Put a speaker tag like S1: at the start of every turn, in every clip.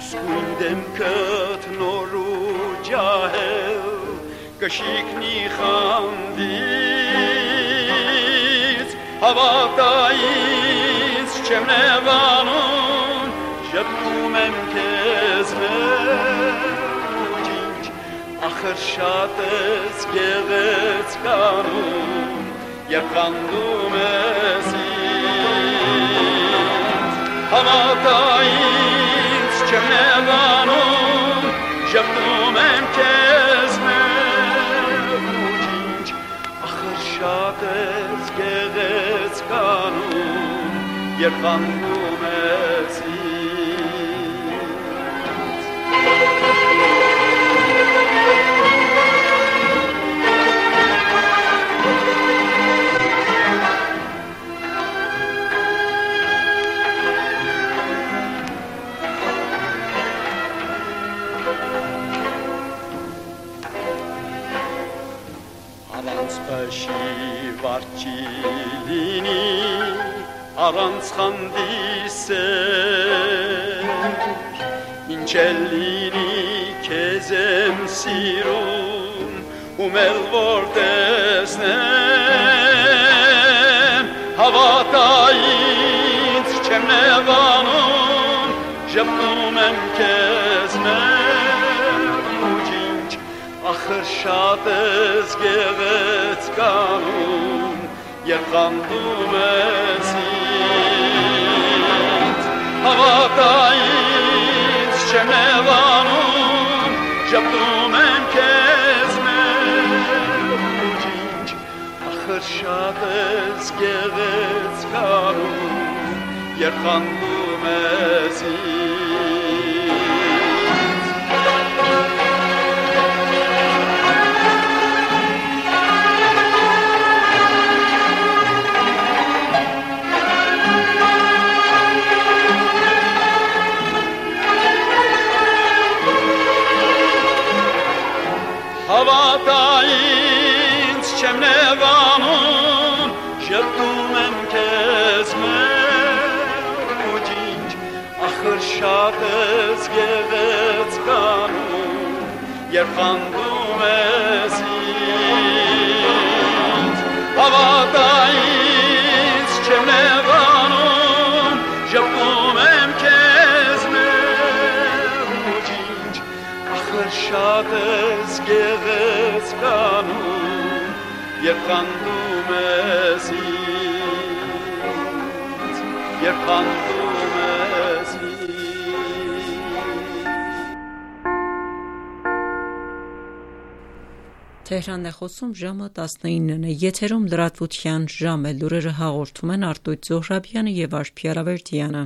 S1: իսկույն դեմքդ նոր ու ջահել կշիկնի խանդից հավատա ինձ չեմ նեղանում ժպտում եմ քեզ մեջինչ ախր շատ ես գեղեցկանում երբ խանդում ես ինձ հավատա ինձ չեմ նեղանում ժպտում եմ քեզ մեջինչ ախր շատ ես գեղեցկանում երբ խանդում ես Վարջիլինի առանց խանդիսեր ինչ էլ լինի քեզ եմ սիրում ում էլ որ տեսնեմ հավատա ինձ չեմ նեղանում ժպտում եմ քեզ մեջինչ ախր շատ ես գեղեցկանում երբ խանդում ես ինձ հավատա ինձ չեմ նեղանում ժպտում եմ քեզ մեջինչ ախր շատ ես գեղեցկանում երբ խանդում ես հավատա ինձ չեմ նեղանում ժպտում եմ քեզ մեջինչ ախր շատ ես գեղեցկանում երբ խանդում ես ինձ հավատա ինձ չեմ նեղանում ժպտում եմ քեզ մեջինչ ախր շատ ես գեղեցկանում երբ խանդում ես ինձ երբ խանդում ես
S2: Թեհրանն է խոսում ժամը 19-ն է եթերում լրատվության ժամ է լուրերը հաղորդում են Արտույտ Զոհրաբյանը եւ Արփի Արավերդյանը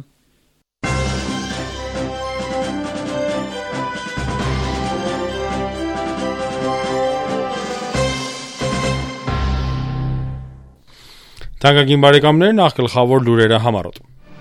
S3: Թանկագին բարեկամներ, նախ գլխավոր լուրերը համառոտ։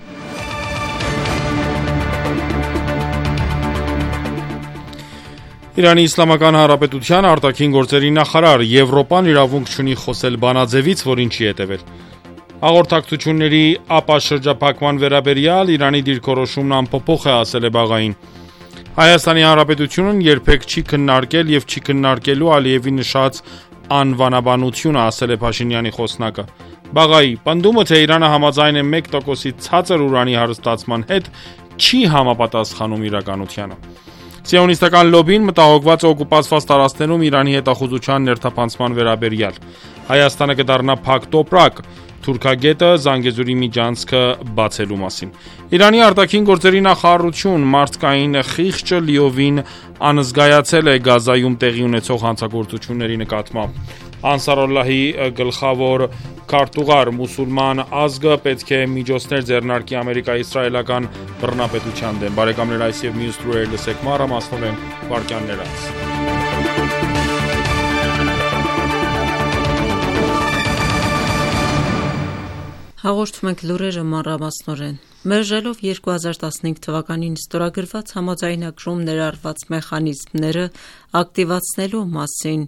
S3: Իրանի Իսլամական Հանրապետության արտաքին գործերի նախարար Եվրոպան իրավունք չունի խոսել բանաձևից, որին չի հետևել։ Հաղորդակցությունների ապաշրջափակման վերաբերյալ Իրանի դիրքորոշումն անփոփոխ է, ասել է Բաղային։ Հայաստանի Հանրապետությունն երբեք չի քննարկել եւ չի քննարկելու Ալիևի նշած անվանաբանությունը, ասել է Փաշինյանի խոսնակը։ Բաղայի պնդումը, թե Իրանը համաձայն է 1%-ի ցածր ուրանի հարստացման հետ, չի համապատասխանում իրականությանը։ Սիոնիստական լոբին մտահոգված է օկուպացված տարածքներում Իրանի հետախուզության ներթափանցման վերաբերյալ։ Հայաստանը կդառնա փակ տոպրակ թուրքագետը Զանգեզուրի միջանցքը բացելու մասին։ Իրանի արտաքին գործերի նախարարություն մարդկային խիղճը լիովին անզգայացել է Գազայում տեղի ունեցող հանցագործությունների նկատմամբ։ Անսարալլահի գլխավոր քարտուղար մուսուլման ազգը պետք է միջոցներ ձեռնարկի ամերիկա-իսրայելական բռնապետության դեմ։ Բարեկամներ, այս եւ մյուս լուրեր լսեք մանրամասնորեն վարքյաններ անց։
S2: Հաղորդում ենք լուրերը մանրամասնորեն։ Մերժելով 2015 թվականին ստորագրված համաձայնագրում ներառված մեխանիզմները ակտիվացնելու մասին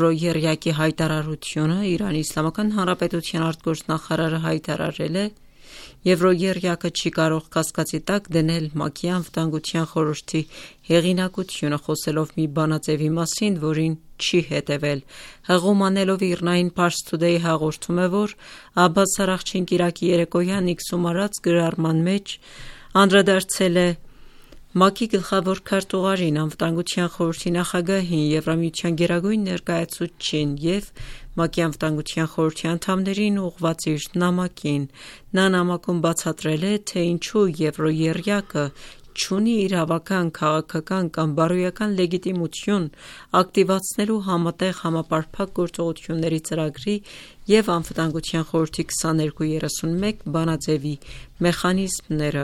S2: Եվրոերիակի հայտարարությունը Իրանի Իսլամական Հանրապետության արտգործնախարարը հայտարարել է, Եվրոերյակը չի կարող կասկածի տակ դնել ՄԱԿ-ի անվտանգության խորհրդի հեղինակությունը, խոսելով մի բանաձևի մասին, որին չի հետևել։ Հղում անելով Իրնային Pars Today հաղորդում է, որ Աբբաս Արաղչին կիրակի երեկոյան X-ում արած գրառման մեջ անդրադարձել է ՄԱԿ-ի գլխավոր քարտուղարին, անվտանգության խորհրդի նախագահին, Եվրամիության գերագույն ներկայացուցչին և ՄԱԿ-ի անվտանգության խորհրդի անդամներին ուղղված իր նամակին։ Նա նամակում բացատրել է, թե ինչու եվրոերյակը չունի իրավական, քաղաքական կամ բարոյական լեգիտիմություն ակտիվացնելու համատեղ համապարփակ գործողությունների ծրագրի և անվտանգության խորհրդի 2231 բանաձևի մեխանիզմները։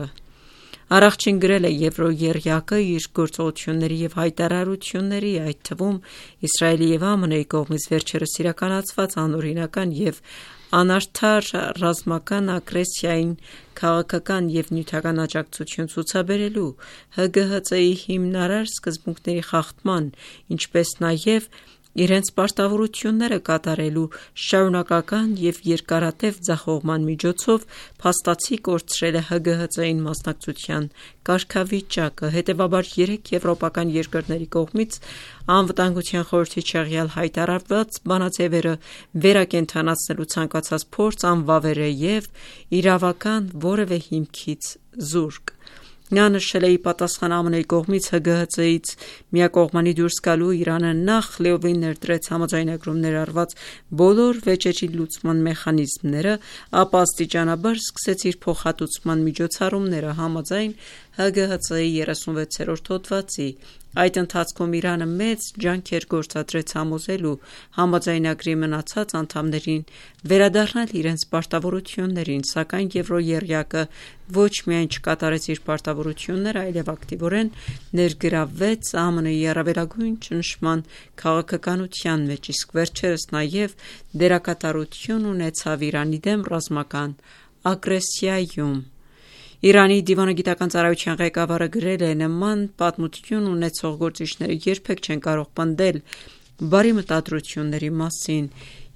S2: Արաղչին գրել է եվրոերյակը իր գործողությունների և հայտարարությունների, այդ թվում Իսրայելի և ԱՄՆ-ի կողմից վերջերս իրականացված անօրինական և անարդար ռազմական ագրեսիային քաղաքական և նյութական աջակցություն ցուցաբերելու, ՀԳՀԾ-ի հիմնարար սկզբունքների խախտման, ինչպես նաև իրենց պարտավորությունները կատարելու շարունակական և երկարատև ձախողման միջոցով փաստացի կորցրել է ՀԳՀԾ-ին մասնակցության կարգավիճակը։ Հետևաբար 3 եվրոպական երկրների կողմից անվտանգության խորհրդի չեղյալ հայտարարված բանաձևերը վերակենդանացնելու ցանկացած փորձ անվավեր է և իրավական որևէ հիմքից զուրկ։ Նա նշել է, ի պատասխան ԱՄՆ-ի կողմից ՀԳՀԾ-ից միակողմանի դուրս գալու, Իրանը նախ լիովին ներդրեց համաձայնագրում ներառված բոլոր վեճերի լուծման մեխանիզմները, ապա աստիճանաբար սկսեց իր փոխհատուցման միջոցառումները համաձայն ՀԳՀԾ-ի 36-րդ հոդվածի։ Այդ ընթացքում Իրանը մեծ ջանքեր գործադրեց համոզելու համաձայնագրի մնացած անդամներին վերադառնալ իրենց պարտավորություններին, սակայն եվրոերյակը ոչ միայն չկատարեց իր պարտավորությունները, այլև ակտիվորեն ներգրավվեց ԱՄՆ-ի առավելագույն ճնշման քաղաքականության մեջ, իսկ վերջերս նաև դերակատարություն ունեցավ Իրանի դեմ ռազմական ագրեսիայում։ Իրանի դիվանագիտական ծառայության ղեկավարը գրել է. նման պատմություն ունեցող գործիչները երբեք չեն կարող պնդել բարի մտադրությունների մասին։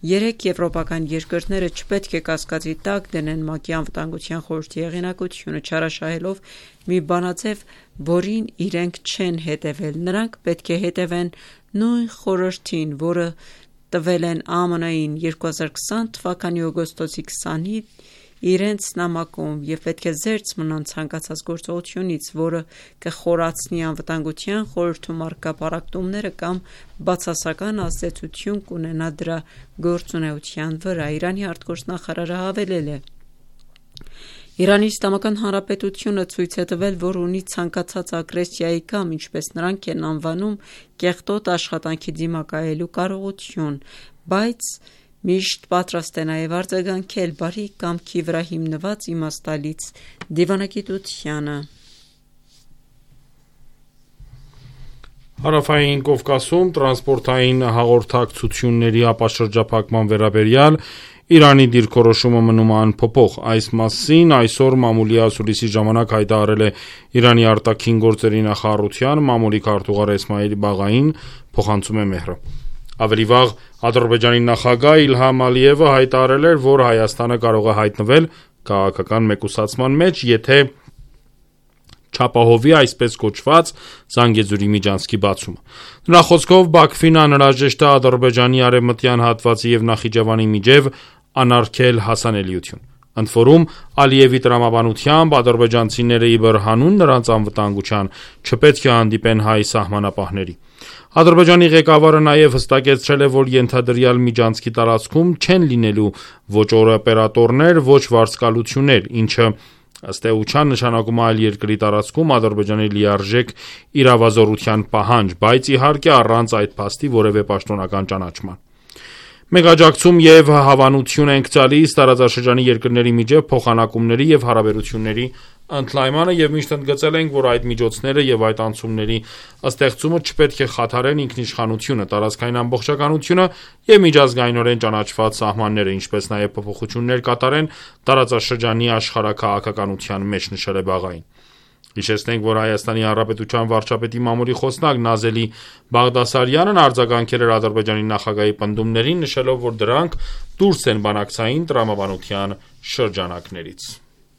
S2: 3 եվրոպական երկրները չպետք է կասկածի տակ դնեն ՄԱԿ-ի անվտանգության խորհրդի հեղինակությունը, չարաշահելով մի բանաձև, որին իրենք չեն հետևել։ Նրանք պետք է հետևեն նույն խորհրդին, որը տվել են ԱՄՆ-ին 2020 թվականի օգոստոսի 20-ին իրենց նամակում և պետք է զերծ մնան ցանկացած գործողությունից, որը կխորացնի անվտանգության խորհրդում առկա պառակտումները կամ բացասական ազդեցություն կունենա դրա գործունեության վրա։ Իրանի արտգործնախարարը հավելել է. Իրանի Իսլամական Հանրապետությունը ցույց է տվել, որ ունի ցանկացած ագրեսիայի կամ, ինչպես նրանք են անվանում, կեղտոտ աշխատանքի դիմակայելու կարողություն, բայց միշտ պատրաստ է նաև արձագանքել բարի կամքի վրա հիմնված իմաստալից դիվանագիտությանը։
S3: Հարավային Կովկասում տրանսպորտային հաղորդակցությունների ապաշրջափակման վերաբերյալ Իրանի դիրքորոշումը մնում է անփոփոխ։ Այս մասին այսօր մամուլի ասուլիսի ժամանակ հայտարարել է Իրանի արտաքին գործերի նախարարության մամուլի քարտուղար Էսմայիլ Բաղային, փոխանցում է Մեհրը։ Ավելի վաղ Ադրբեջանի նախագահ Իլհամ Ալիևը հայտարարել էր, որ Հայաստանը կարող է հայտնվել քաղաքական մեկուսացման մեջ, եթե չապահովի այսպես կոչված Զանգեզուրի միջանցքի բացումը։ Նրա խոսքով Բաքվին անհրաժեշտ է Ադրբեջանի արևմտյան հատվածի և Նախիջևանի միջև անարգել հասանելիություն։ Ընդ որում, Ալիևի տրամաբանությամբ ադրբեջանցիները իբր հանուն նրանց անվտանգության չպետք է հանդիպեն հայ սահմանապահների։ Ադրբեջանի ղեկավարը նաև հստակեցրել է, որ ենթադրյալ միջանցքի տարածքում չեն լինելու ոչ օպերատորներ, ոչ վարձկալություններ, ինչը ըստ էության նշանակում է այլ երկրի տարածքում Ադրբեջանի լիարժեք իրավազորության պահանջ, բայց իհարկե առանց այդ փաստի որևէ պաշտոնական ճանաչման։ Մենք աջակցում և հավանություն ենք տալիս տարածաշրջանի երկրների միջև փոխանակումների և հարաբերությունների ընդլայնմանը և միշտ ընդգծել ենք, որ այդ միջոցները և այդ անցումների ստեղծումը չպետք է խաթարեն ինքնիշխանությունը, տարածքային ամբողջականությունը և միջազգայինորեն ճանաչված սահմանները, ինչպես նաև փոփոխություններ կատարեն տարածաշրջանի աշխարհաքաղաքականության մեջ, նշել է Բաղային։ Հիշեցնենք, որ Հայաստանի Հանրապետության վարչապետի մամուլի խոսնակ Նազելի Բաղդասարյանն արձագանքել էր Ադրբեջանի նախագահի պնդումներին, նշելով, որ դրանք դուրս են բանակցային տրամաբանության շրջանակներից։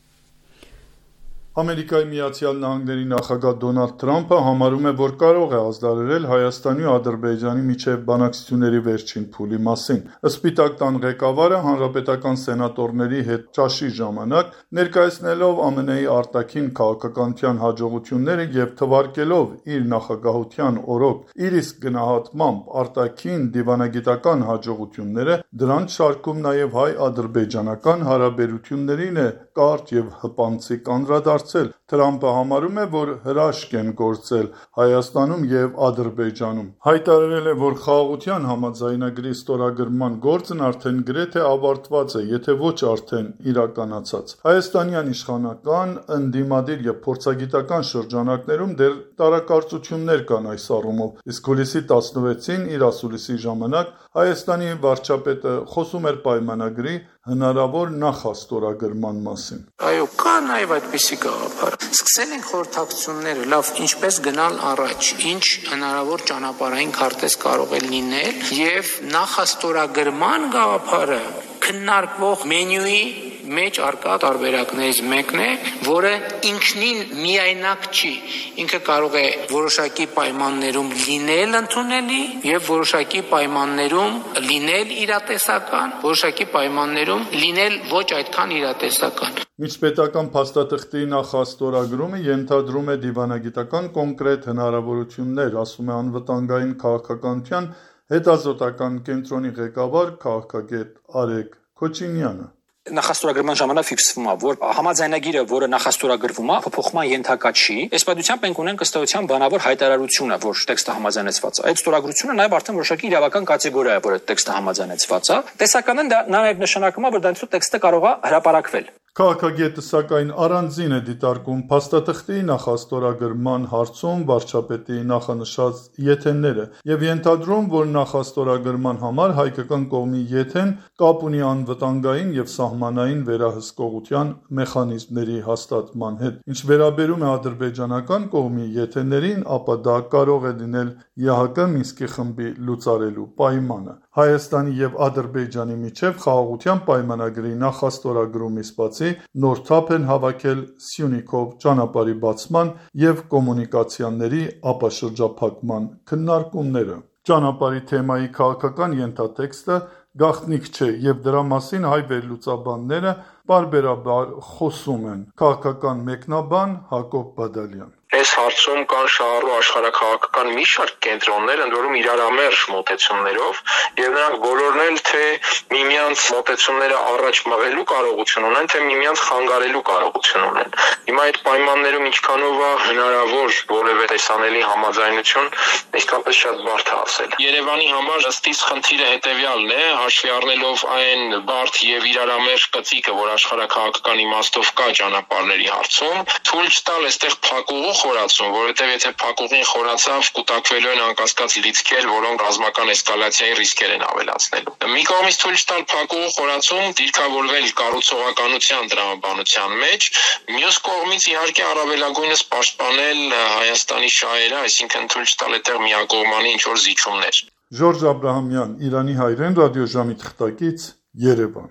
S4: Ամերիկայի Միացյալ Նահանգների նախագահ Դոնալդ Թրամփը համարում է, որ կարող է ազդարարել Հայաստանի ու Ադրբեջանի միջև բանակցությունների վերջին փուլի մասին։ Սպիտակ տան ղեկավարը հանրապետական սենատորների հետ ճաշի ժամանակ ներկայացնելով ԱՄՆ-ի արտաքին քաղաքականության հաջողությունները եւ թվարկելով իր նախագահության օրոք իր իսկ գնահատմամբ արտաքին դիվանագիտական հաջողությունները, դրանց շարքում նաեւ հայ-ադրբեջանական հարաբերություններին է կարճ եւ հպանցիկ անդրադարձել։ Թրամփը համարում է, որ հրաշք են գործել Հայաստանում եւ Ադրբեջանում։ Հայտարարել է, որ խաղաղության համաձայնագրի ստորագրման գործն արդեն գրեթե ավարտված է, եթե ոչ արդեն իրականացած։ Հայաստանյան իշխանական, ընդդիմադիր եւ փորձագիտական շրջանակներում դեռ տարակարծություններ կան այս առումով, իսկ հուլիսի 16-ին իր ասուլիսի ժամանակ Հայաստանի վարչապետը խոսում էր պայմանագրի հնարավոր նախաստորագրման մասին։
S5: Այո, կա նաև այդպիսի գաղափար։ Սկսել ենք խորհրդակցությունները, լավ, ինչպես գնալ առաջ, ինչ հնարավոր ճանապարհային քարտեզ կարող է լինել, եւ նախաստորագրման գաղափարը քննարկվող մենյուի մեջ արկա տարբերակներից մեկն է, որը ինքնին միայնակ չի։ Ինքը կարող է որոշակի պայմաններում լինել ընդունելի եւ որոշակի պայմաններում լինել իրատեսական, որոշակի պայմաններում լինել ոչ այդքան իրատեսական։
S4: Միջպետական փաստաթղթի նախաստորագրումը ենթադրում է դիվանագիտական կոնկրետ հնարավորություններ, ասում է անվտանգային քաղաքականության հետազոտական կենտրոնի ղեկավար քաղաքագետ Արեգ Քոչինյանը։
S6: Նախաստորագրման ժամանակ ֆիքսվում է, որ համաձայնագիրը, որը նախաստորագրվում է, փոփոխման ենթակա չի։ Այս պատմությամբ մենք ունենք ըստ էության բանավոր հայտարարությունը, որ տեքստը համաձայնեցված է։ Այդ ստորագրությունը նաև արդեն որոշակի իրավական կատեգորիա է, որ այդ տեքստը համաձայնեցված է։ Տեսականն դա նաև նշանակում է, որ դրանցով տեքստը կարող է հրապարակվել։
S4: Քաղաքագետը սակայն առանձին է դիտարկում փաստաթղթի նախաստորագրման հարցում վարչապետի նախանշած եթեները եւ ենթադրում, որ նախաստորագրման համար հայկական կողմի եթեն կապ ունի անվտանգային եւ սահմանային վերահսկողության մեխանիզմների հաստատման հետ։ Ինչ վերաբերում է ադրբեջանական կողմի եթեներին, ապա դա կարող է լինել ԵՀԿ Մինսկի խմբի լուծարելու պայմանը։ Հայաստանի եւ Ադրբեջանի միջև խաղաղության պայմանագրի նախաստորագրումից բացի նոր թափ են հավաքել Սյունիքով ճանապարհի բացման եւ կոմունիկացիաների ապաշրջափակման քննարկումները։ Ճանապարհի թեմայի քաղաքական ենթատեքստը գաղտնիք չէ եւ դրա մասին հայ վերլուծաբանները բարբերաբար խոսում են։ Քաղաքական մեկնաբան Հակոբ Բադալյան։
S5: Այս հարցում կան շահառու աշխարհաքաղաքական մի շարք կենտրոններ, ընդ որում իրարամերժ մոտեցումներով, եւ նրանք բոլորն էլ թե միմյանց մոտեցումները առաջ մղելու կարողություն ունեն, թե միմյանց խանգարելու կարողություն ունեն։ Հիմա այդ պայմաններում ինչքանով է հնարավոր որևէ տեսանելի համաձայնություն, իսկապես շատ բարդ է ասել։ Երևանի համար ըստիս խնդիրը հետեւյալն է, հաշվի առնելով այն բարդ եւ իրարամերժ կծիկը, որ աշխարհաքաղաքական իմաստով կա ճանապարհների հարցում, թույլ չտալ այստեղ փակուղու խորացում, որովհետև եթե փակուղին խորացավ, կուտակվելու են անկասկած լիցքեր, որոնք ռազմական էսկալացիայի ռիսկեր են ավելացնելու։ Մի կողմից թույլ չտալ փակուղու խորացում, դիրքավորվել կառուցողականության տրամաբանության մեջ, մյուս կողմից իհարկե առավելագույնս պաշտպանել Հայաստանի շահերը, այսինքն թույլ չտալ այդտեղ միակողմանի ինչ-որ զիջումներ։
S4: Ժորժ Աբրահամյան, Իրանի հայրեն ռադիոժամի թղթակից, Երևան։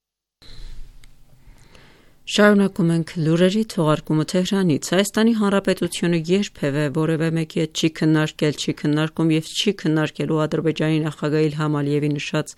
S2: Շարունակում ենք լուրերի թողարկումը Թեհրանից։ Հայաստանի Հանրապետությունը երբևէ որևէ մեկի հետ չի քննարկում եւ չի քննարկելու Ադրբեջանի նախագահ Իլհամ Ալիևի նշած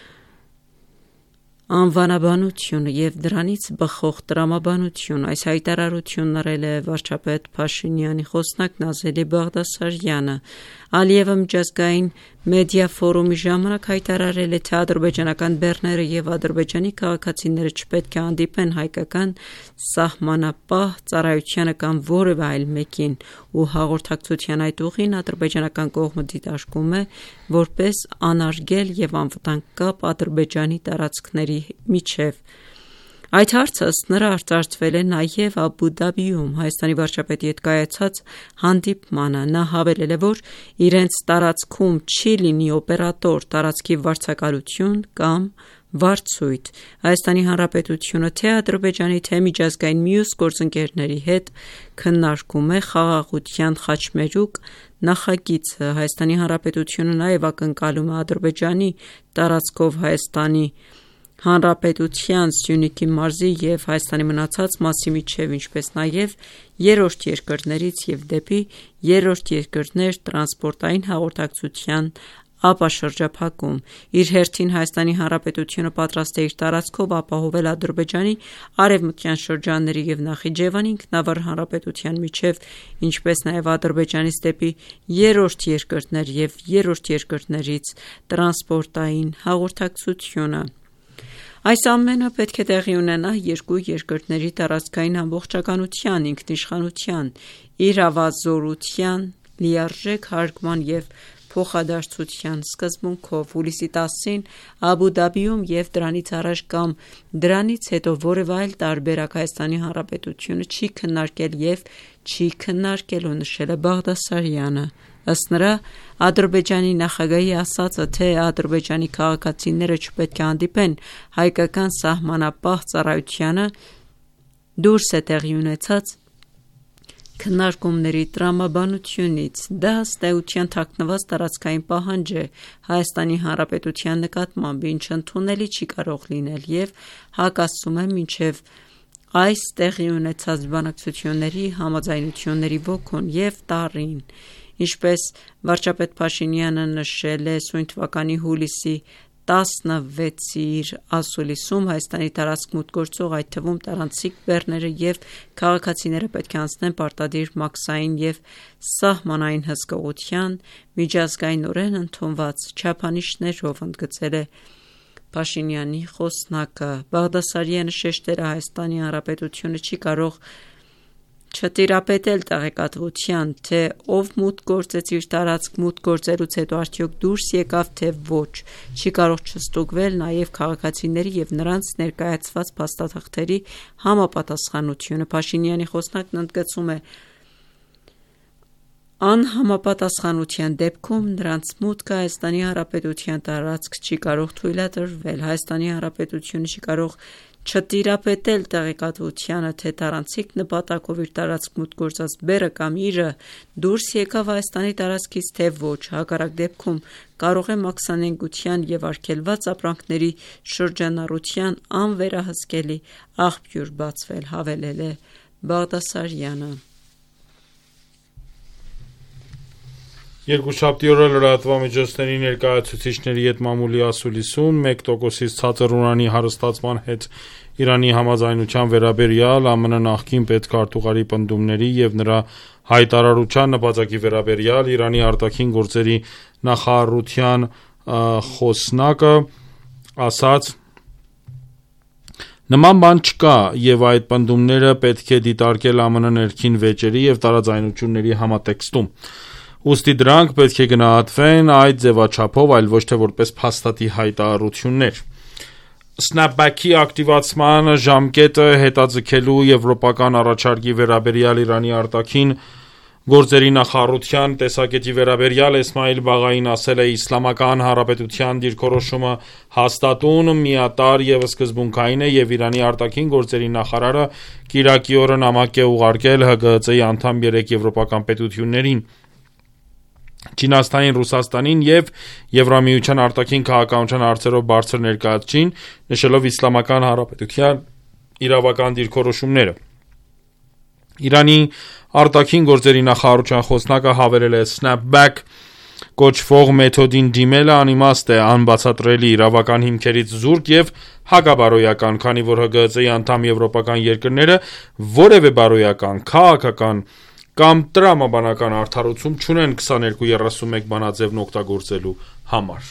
S2: անվանաբանությունը եւ դրանից բխող տրամաբանություն։ Այս հայտարարությունն արել է վարչապետ Փաշինյանի խոսնակ Նազելի Բաղդասարյանը։ Ալիևը միջազգային մեդիա ֆորումի ժամանակ հայտարարել է, թե ադրբեջանական բեռները եւ ադրբեջանի քաղաքացիները չպետք է հանդիպեն հայկական սահմանապահ ծառայությանը կամ որևէ այլ մեկին, ու հաղորդակցության այդ ուղին ադրբեջանական կողմը դիտարկում է որպես անարգել եւ անվտանգ կապ Ադրբեջանի տարածքների միջև։ Այդ հարցը ըստ նրա արծարծվել է նաև Աբու Դաբիում Հայաստանի վարչապետի հետ կայացած հանդիպմանը։ Նա հավելել է, որ իրենց տարածքում չի լինի օպերատոր, տարածքի վարձակալություն կամ վարձույթ։ Հայաստանի Հանրապետությունը թե Ադրբեջանի, թե միջազգային մյուս գործընկերների հետ քննարկում է խաղաղության խաչմերուկ նախագիծը։ Հայաստանի Հանրապետությունը նաև ակնկալում է Ադրբեջանի տարածքով Հայաստանի Հանրապետության Սյունիքի մարզի և Հայաստանի մնացած մասի միջև, ինչպես նաև երրորդ երկրներից և դեպի երրորդ երկրներ տրանսպորտային հաղորդակցության ապաշրջափակում։ Իր հերթին Հայաստանի Հանրապետությունը պատրաստ է իր տարածքով ապահովել Ադրբեջանի արևմտյան շրջանների և Նախիջևանի ինքնավար հանրապետության միջև, ինչպես նաև Ադրբեջանից դեպի երրորդ երկրներ և երրորդ երկրներից տրանսպորտային հաղորդակցությունը։ Այս ամենը պետք է տեղի ունենա երկու երկրների տարածքային ամբողջականության, ինքնիշխանության, իրավազորության, լիարժեք հարգման և փոխադարձության սկզբունքով։ Հուլիսի 10-ին Աբու Դաբիում և դրանից առաջ կամ դրանից հետո որևէ այլ տարբերակ Հայաստանի Հանրապետությունը չի քննարկել և չի քննարկելու, նշել է Բաղդասարյանը։ Ըստ նրա, Ադրբեջանի նախագահի ասածը, թե Ադրբեջանի քաղաքացիները չպետք է հանդիպեն հայկական սահմանապահ ծառայությանը, դուրս է տեղի ունեցած քննարկումների տրամաբանությունից։ Դա ըստ էության թաքնված տարածքային պահանջ է Հայաստանի Հանրապետության նկատմամբ, ինչը ընդունելի չի կարող լինել և հակասում է մինչև այս տեղի ունեցած բանակցությունների համաձայնությունների ոգուն և տառին։ Ինչպես վարչապետ Փաշինյանը նշել է սույն թվականի հուլիսի 16-ի իր ասուլիսում, Հայաստանի տարածք մուտք գործող, այդ թվում տարանցիկ բեռները և քաղաքացիները պետք է անցնեն պարտադիր մաքսային և սահմանային հսկողության, միջազգայինորեն ընդունված չափանիշներով, ընդգծել է Փաշինյանի խոսնակը։ Բաղդասարյանը շեշտել է, Հայաստանի Հանրապետությունը չի կարող չտիրապետել տեղեկատվության, թե ով մուտք գործեց իր տարածք, մուտք գործելուց հետո արդյոք դուրս եկավ, թե ոչ, չի կարող չստուգվել նաև քաղաքացիների և նրանց ներկայացված փաստաթղթերի համապատասխանությունը։ Փաշինյանի խոսնակն ընդգծում է, անհամապատասխանության դեպքում նրանց մուտքը Հայաստանի Հանրապետության տարածք չի կարող թույլատրվել։ Հայաստանի Հանրապետությունը չի կարող չտիրապետել տեղեկատվությանը, թե տարանցիկ նպատակով իր տարածք մուտք գործած բեռը կամ իրը դուրս եկավ Հայաստանի տարածքից, թե ոչ, հակառակ դեպքում կարող է մաքսանենգության և արգելված ապրանքների շրջանառության անվերահսկելի աղբյուր բացվել, հավելել է Բաղդասարյանը։
S3: Երկուշաբթի օրը լրատվամիջոցների ներկայացուցիչների հետ մամուլի ասուլիսում 1%-ից ցածր ուրանի հարստացման հետ Իրանի համաձայնության վերաբերյալ ԱՄՆ նախկին պետքարտուղարի պնդումների և նրա հայտարարության նպատակի վերաբերյալ Իրանի արտաքին գործերի նախարարության խոսնակը ասաց. «Նման բան չկա և այդ պնդումները պետք է դիտարկել ԱՄՆ ներքին վեճերի և տարաձայնությունների համատեքստում։ Ուստի դրանք պետք է գնահատվեն այդ ձևաչափով, այլ ոչ թե որպես փաստատի հայտարարություններ»։ Snapback-ի ակտիվացման ժամկետը հետաձգելու եվրոպական առաջարկի վերաբերյալ Իրանի արտաքին գործերի նախարարության տեսակետի վերաբերյալ Էսմայիլ Բաղային ասել է. «Իսլամական Հանրապետության դիրքորոշումը հաստատուն, միատարր և սկզբունքային է և Իրանի արտաքին գործերի նախարարը կիրակի օրը նամակ է ուղարկել ՀԳՀԾ-ի անդամ 3 եվրոպական պետություններին՝ Չինաստանին, Ռուսաստանին և Եվրամիության արտաքին քաղաքականության հարցերով բարձր ներկայացուցիչին, նշելով Իսլամական Հանրապետության իրավական դիրքորոշումները»։ Իրանի արտաքին գործերի նախարարության խոսնակը հավելել է. «Snapback կոչվող մեթոդին դիմելը անիմաստ է, անբացատրելի, իրավական հիմքերից զուրկ և հակաբարոյական, քանի որ ՀԳՀԾ-ի անդամ եվրոպական երկրները որևէ բարոյական, քաղաքական կամ տրամաբանական արդարացում չունեն 2231 բանաձևն օգտագործելու համար»։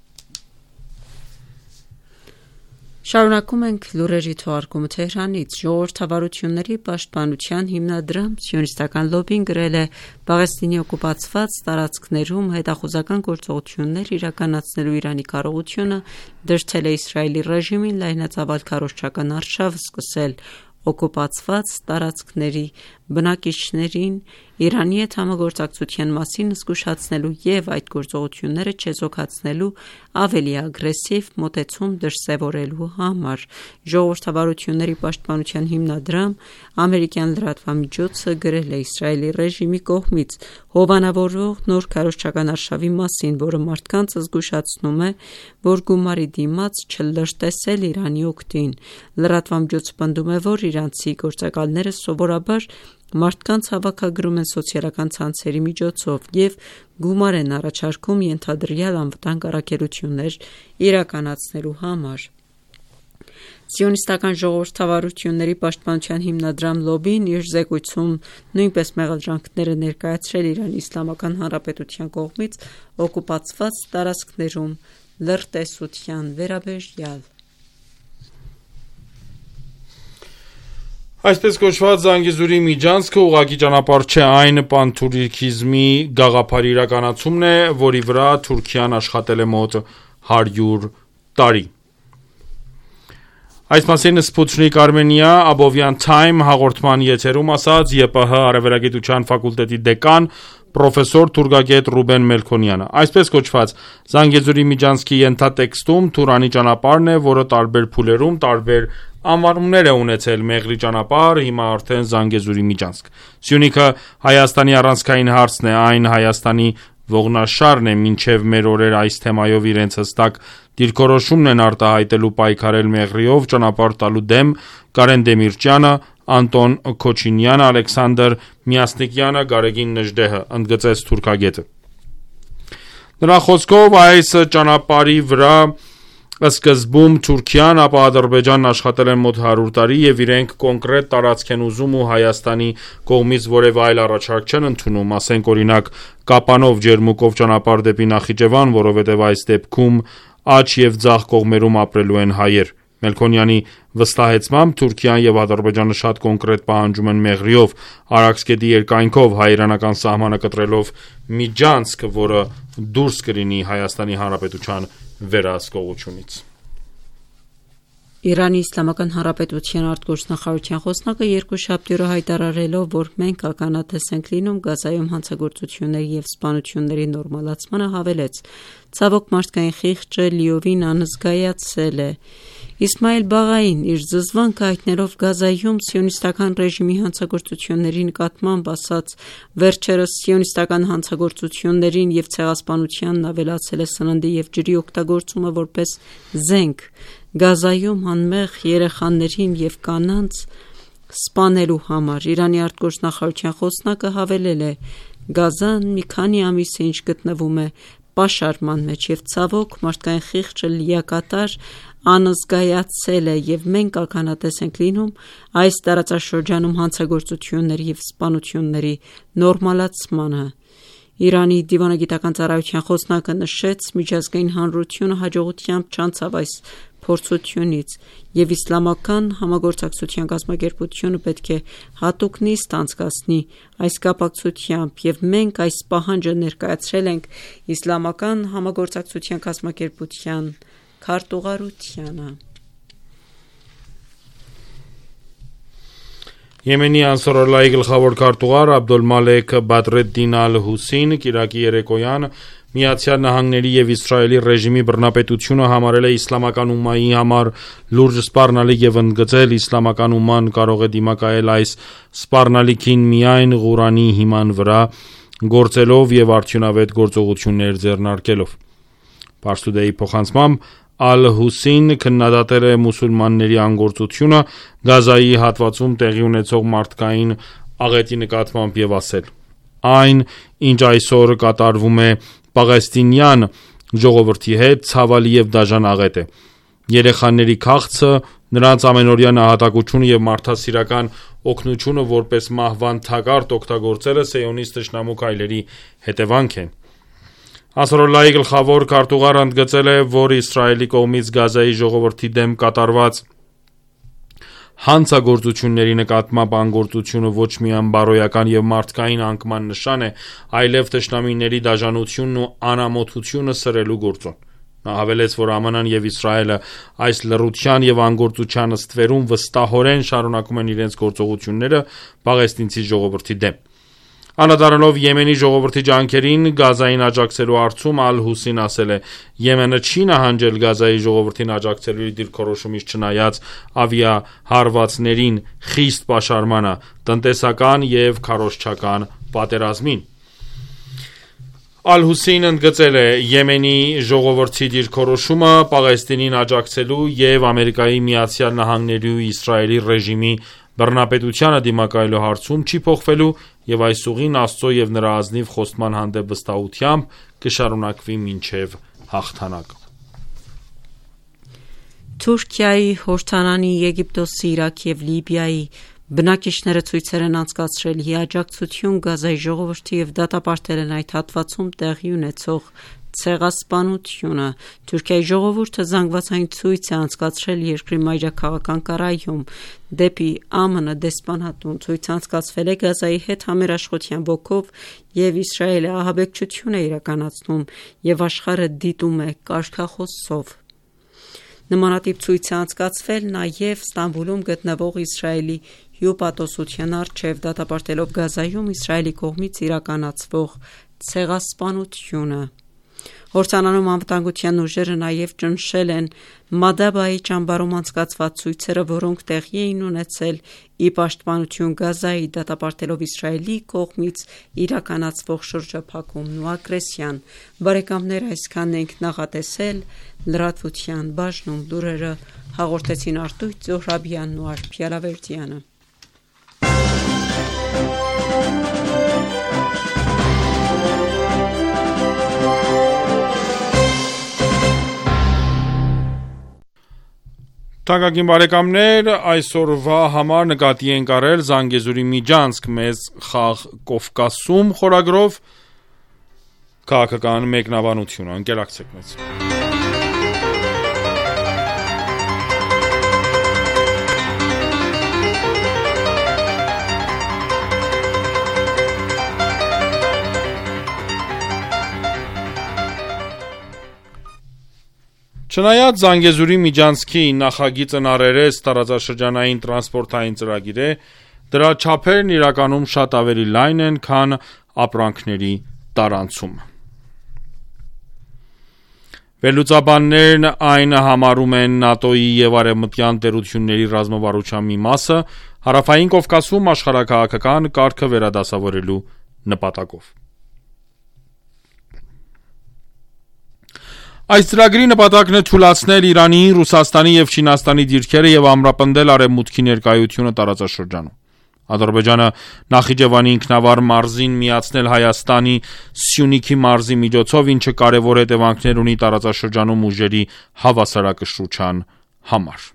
S2: Շարունակում ենք լուրերի թողարկումը Թեհրանից։ Ժողովրդավարությունների պաշտպանության հիմնադրամ սիոնիստական լոբբին գրել է Պաղեստինի օկուպացված տարածքներում հետախուզական գործողություններ իրականացնելու Իրանի կարողությունը դրդել է Իսրայելի ռեժիմին լայնածավալ քարոզչական արշավ սկսել օկուպացված տարածքների բնակիչներին Իրանի հետ համագործակցության մասին զգուշացնելու և այդ գործողությունները չեզոքացնելու ավելի ագրեսիվ մոտեցում դրսևորելու համար։ Ժողովրդավարությունների պաշտպանության հիմնադրամ ամերիկյան լրատվամիջոցը գրել է Իսրայելի ռեժիմի կողմից հովանավորվող նոր քարոզչական արշավի մասին, որը մարդկանց զգուշացնում է, որ գումարի դիմաց չլրտեսել Իրանի օգտին։ Լրատվամիջոցը պնդում է, որ իրանցի գործակալները սովորաբար մարդկանց հավաքագրում են սոցիալական ցանցերի միջոցով և գումար են առաջարկում ենթադրյալ անվտանգ առաքելություններ իրականացնելու համար։ Սիոնիստական ժողովրդավարությունների պաշտպանության հիմնադրամ լոբբին իր զեկույցում նույնպես մեղադրանքներ է ներկայացրել Իրանի Իսլամական Հանրապետության կողմից օկուպացված տարածքներում լրտեսության վերաբերյալ։
S3: Այսպես կոչված Զանգեզուրի միջանցքը ուղղակի ճանապարհ չէ, այն պանթուրքիզմի գաղափարի իրականացումն է, որի վրա Թուրքիան աշխատել է մոտ 100 տարի։ Այս մասին Sputnik Armenia Abovyan Time հաղորդման եթերում ասաց ԵՊՀ Արևելագիտության ֆակուլտետի դեկան պրոֆեսոր թուրքագետ Ռուբեն Մելքոնյանը։ Այսպես կոչված Զանգեզուրի միջանցքի ենթատեքստում Թուրանի ճանապարհն է, որը տարբեր փուլերում տարբեր անվանումներ է ունեցել՝ Մեղրի ճանապարհ, հիմա արդեն Զանգեզուրի միջանցք։ Սյունիքը Հայաստանի առանցքային հարցն է, այն Հայաստանի ողնաշարն է, մինչև մեր օրեր այս թեմայով իրենց հստակ դիրքորոշումն են արտահայտելու պայքարել Մեղրիով ճանապարհ տալու դեմ Կարեն Դեմիրճյանը, Անտոն Քոչինյանը, Ալեքսանդր Միասնիկյանը, Գարեգին Նժդեհը, ընդգծեց թուրքագետը։ Նրա խոսքով այս ճանապարհի վրա սկզբում Թուրքիան, ապա Ադրբեջանն աշխատել են մոտ 100 տարի և իրենք կոնկրետ տարածք են ուզում ու Հայաստանի կողմից որևէ այլ առաջարկ չեն ընդունում, ասենք օրինակ Կապանով ջերմուկով ճանապարհ դեպի Նախիջևան, որովհետև այս դեպքում աջ և ձախ կողմերում ապրելու են հայեր։ Մելքոնյանի վստահեցմամբ Թուրքիան և Ադրբեջանը շատ կոնկրետ պահանջում են Մեղրիով, Արաքսկետի երկայնքով հայ-իրանական սահմանը կտրելով միջանցք, որը դուրս կլինի Հայաստանի Հանրապետության վերահսկողությունից։
S2: Իրանի Իսլամական Հանրապետության արտգործնախարարության խոսնակը երկուշաբթի օրը հայտարարելով, որ մենք ականատես ենք լինում Գազայում հանցագործությունների և սպանությունների նորմալացմանը, հավելեց. «Ցավոք մարդկային խիղճը լիովին անզգայացել է»։ Իսմայել Բաղային իր զզվանքը հայտնելով Գազայում սիոնիստական ռեժիմի հանցագործությունների նկատմամբ ասաց. «Վերջերս սիոնիստական հանցագործություններին և ցեղասպանությանն ավելացել է սննդի և ջրի օգտագործումը որպես զենք։ Գազայում անմեղ երեխաներին և կանանց սպանելու համար»։ Իրանի արտգործնախարարության խոսնակը հավելել է. «Գազան մի քանի ամիս է ինչ գտնվում է պաշարման մեջ և ցավոք մարդկային խիղճը լիակատար անզգայացել է և մենք ականատես ենք լինում այս տարածաշրջանում հանցագործությունների և սպանությունների նորմալացմանը»։ Իրանի դիվանագիտական ծառայության խոսնակը նշեց. «Միջազգային հանրությունը հաջողությամբ չանցավ այս փորձությունից և իսլամական համագործակցության կազմակերպությունը պետք է հատուկ նիստ անցկացնի այս կապակցությամբ և մենք այս պահանջը ներկայացրել ենք Իսլամական համագործակցության կազմակերպության քարտուղարությանը»։
S3: Եմենի Անսարալլահի գլխավոր քարտուղար Աբդոլմալեք Բադրեդդին Ալ-Հուսին կիրակի երեկոյան ԱՄՆ-ի և Իսրայելի ռեժիմի բռնապետությունը համարել է իսլամական ումմայի համար լուրջ սպառնալիք և ընդգծել. «Իսլամական ումման կարող է դիմակայել այս սպառնալիքին միայն Ղուրանի հիման վրա գործելով և արդյունավետ գործողություններ ձեռնարկելով»։ Pars Today-ի փոխանցմամբ Ալ-Հուսին քննադատել է մուսուլմանների անգործությունը Գազայի հատվածում տեղի ունեցող մարդկային աղետի նկատմամբ և ասել. «Այն, ինչ այսօր կատարվում է պաղեստինյան ժողովրդի հետ, ցավալի և դաժան աղետ է։ Երեխաների քաղցը, նրանց ամենօրյա նահատակությունը և մարդասիրական օգնությունը որպես մահվան թակարդ օգտագործելը սիոնիստ թշնամու քայլերի հետևանք են»։ Անսարալլահի գլխավոր քարտուղարը ընդգծել է, որ Իսրայելի կողմից Գազայի ժողովրդի դեմ կատարված հանցագործությունների նկատմամբ անգործությունը ոչ միայն բարոյական և մարդկային անկման նշան է, այլև թշնամիների դաժանությունն ու անամոթությունը սրելու գործոն։ Նա հավելեց, որ ԱՄՆ-ն եւ Իսրայելը այս լռության եւ անգործության ստվերում վստահորեն շարունակում են իրենց գործողությունները պաղեստինցի ժողովրդի դեմ։ Անդրադառնալով Եմենի ժողովրդի ջանքերին Գազային աջակցելու հարցում Ալ-Հուսին ասել է. Եմենը չի նահանջել Գազայի ժողովրդին աջակցելու իր դիրքորոշումից չնայած ավիահարվածներին, խիստ պաշարմանը, տնտեսական եւ քարոզչական պատերազմին։ Ալ-Հուսին ընդգծել է Եմենի ժողովրդի դիրքորոշումը Պաղեստինին աջակցելու եւ Ամերիկայի Միացյալ Նահանգների ու Իսրայելի ռեժիմի բռնապետությանը դիմակայելու հարցում չի փոխվելու եւ այս ուղին Աստծո եւ նրա ազնիվ խոստման հանդեպ վստահությամբ կշարունակվի մինչեւ հաղթանակը։
S2: Թուրքիայի, Հորդանանի, Եգիպտոսի, Իրաքի եւ Լիբիայի բնակիչները ցույցեր են անցկացրել աջակցություն Գազայի ժողովրդի եւ դատապարտել են այդ հատվածում տեղի ունեցող ցեղասպանությունը։ Թուրքիայի ժողովուրդը զանգվածային ցույց է անցկացրել երկրի մայրաքաղաք Անկարայում դեպի ԱՄՆ դեսպանատուն։ Ցույցը անցկացվել է Գազայի հետ համերաշխության ոգով եւ Իսրայելը ահաբեկչություն է իրականացնում եւ աշխարհը դիտում է կարգախոսով։ Նմանատիպ ցույց է անցկացվել նաև Ստամբուլում գտնվող Իսրայելի հյուպատոսության առջև դատապարտելով Գազայում Իսրայելի կողմից իրականացվող ցեղասպանությունը։ Հորդանանում անվտանգության ուժերը նաև ճնշել են Մադաբայի ճամբարում անցկացված ցույցերը, որոնք տեղի էին ունեցել ի պաշտպանություն Գազայի, դատապարտելով Իսրայելի կողմից իրականացվող շրջափակումն ու ագրեսիան։ Բարեկամներ, այսքանն ենք նախատեսել լրատվության բաժնում։ Լուրերը հաղորդեցին Արտույտ Զոհրաբյանն ու Արփի Ալավերդյանը։
S3: Թանկագին բարեկամներ, այսօրվա համար նկատի ենք առել Զանգեզուրի Միջանցք մեծ խաղ Կովկասում խորագրով քաղաքական մեկնաբանությունը։ Ընկերակցեք մեզ։ Չնայած Զանգեզուրի Միջանցքի նախագիծն առերես տարածաշրջանային տրանսպորտային ծրագիր է, դրա չափերն իրականում շատ ավելի լայն են, քան ապրանքների տարանցումը։ Վերլուծաբաններն այն համարում են ՆԱՏՕ-ի եւ արևմտյան տերությունների ռազմավարության մի մասը Հարավային Կովկասում աշխարհաքաղաքական կարգը վերադասավորելու նպատակով։ Այս ծրագրի նպատակն է թույլատնել Իրանի, Ռուսաստանի եւ Չինաստանի դիրքերը եւ ամրապնդել արևմուտքի ներկայությունը տարածաշրջանում։ Ադրբեջանը Նախիջևանի ինքնավար մարզին միացնել Հայաստանի Սյունիքի մարզի միջոցով, ինչը կարևոր հետևանքներ ունի տարածաշրջանում ուժերի հավասարակշռության համար։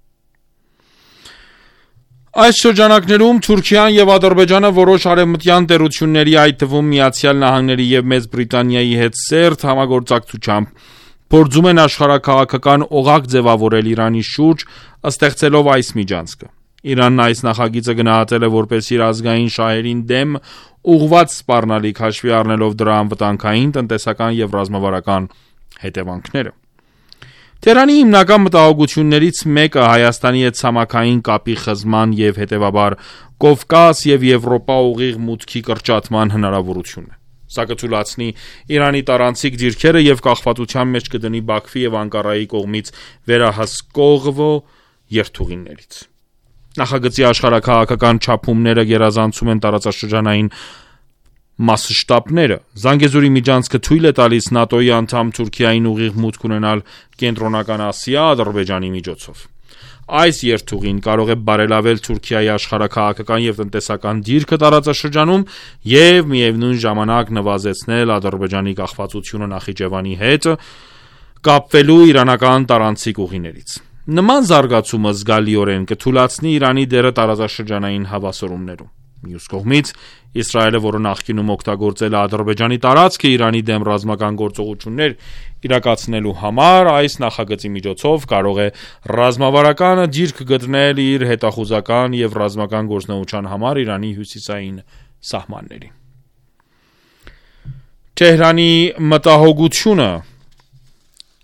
S3: Այս շրջանակներում Թուրքիան եւ Ադրբեջանը որոշ արևմտյան տերությունների, այդ թվում Միացյալ Նահանգների եւ Մեծ Բրիտանիայի հետ սերտ համագործակցությամբ փորձում են աշխարհաքաղաքական օղակ ձևավորել Իրանի շուրջ, ստեղծելով այս միջանցքը։ Իրանն այս նախագիծը գնահատել է որպես իր ազգային շահերին դեմ ուղղված սպառնալիք, հաշվի առնելով դրա անվտանգային, տնտեսական եւ ռազմավարական հետևանքները։ Թեհրանի հիմնական մտահոգություններից մեկը Հայաստանի հետ ցամաքային կապի խզման եւ հետեւաբար Կովկաս եւ Եվրոպա ուղիղ մուտքի կրճատման հնարավորությունն է։ Սա կթույլատնի Իրանի տարանցիկ դիրքերը եւ կախվածության մեջ կդնի Բաքվի եւ Անկարայի կողմից վերահսկողվո երթուղիներից։ Նախագծի աշխարհաքաղաքական չափումները գերազանցում են տարածաշրջանային մասշտաբները։ Զանգեզուրի միջանցքը թույլ է տալիս ՆԱՏՕ-ի անդամ Թուրքիային ուղիղ մուտք ունենալ Կենտրոնական Ասիա Ադրբեջանի միջոցով։ Այս երթուղին կարող է բարելավել Թուրքիայի աշխարհաքաղաքական եւ տնտեսական դիրքը տարածաշրջանում եւ միևնույն ժամանակ նվազեցնել Ադրբեջանի կախվածությունը Նախիջևանի հետ կապվելու իրանական տարանցիկ ուղիներից։ Նման զարգացումը զգալիորեն կթույլատնի Իրանի դերը տարածաշրջանային հավասարումներում։ Մյուս կողմից Իսրայելը, որը նախկինում օգտագործել է Ադրբեջանի տարածքը Իրանի դեմ ռազմական գործողություններ իրականացնելու համար, այս նախագծի միջոցով կարող է ռազմավարական դիրք գտնել իր հետախուզական եւ ռազմական գործունեության համար Իրանի հյուսիսային սահմաններին։ Թեհրանի մտահոգությունը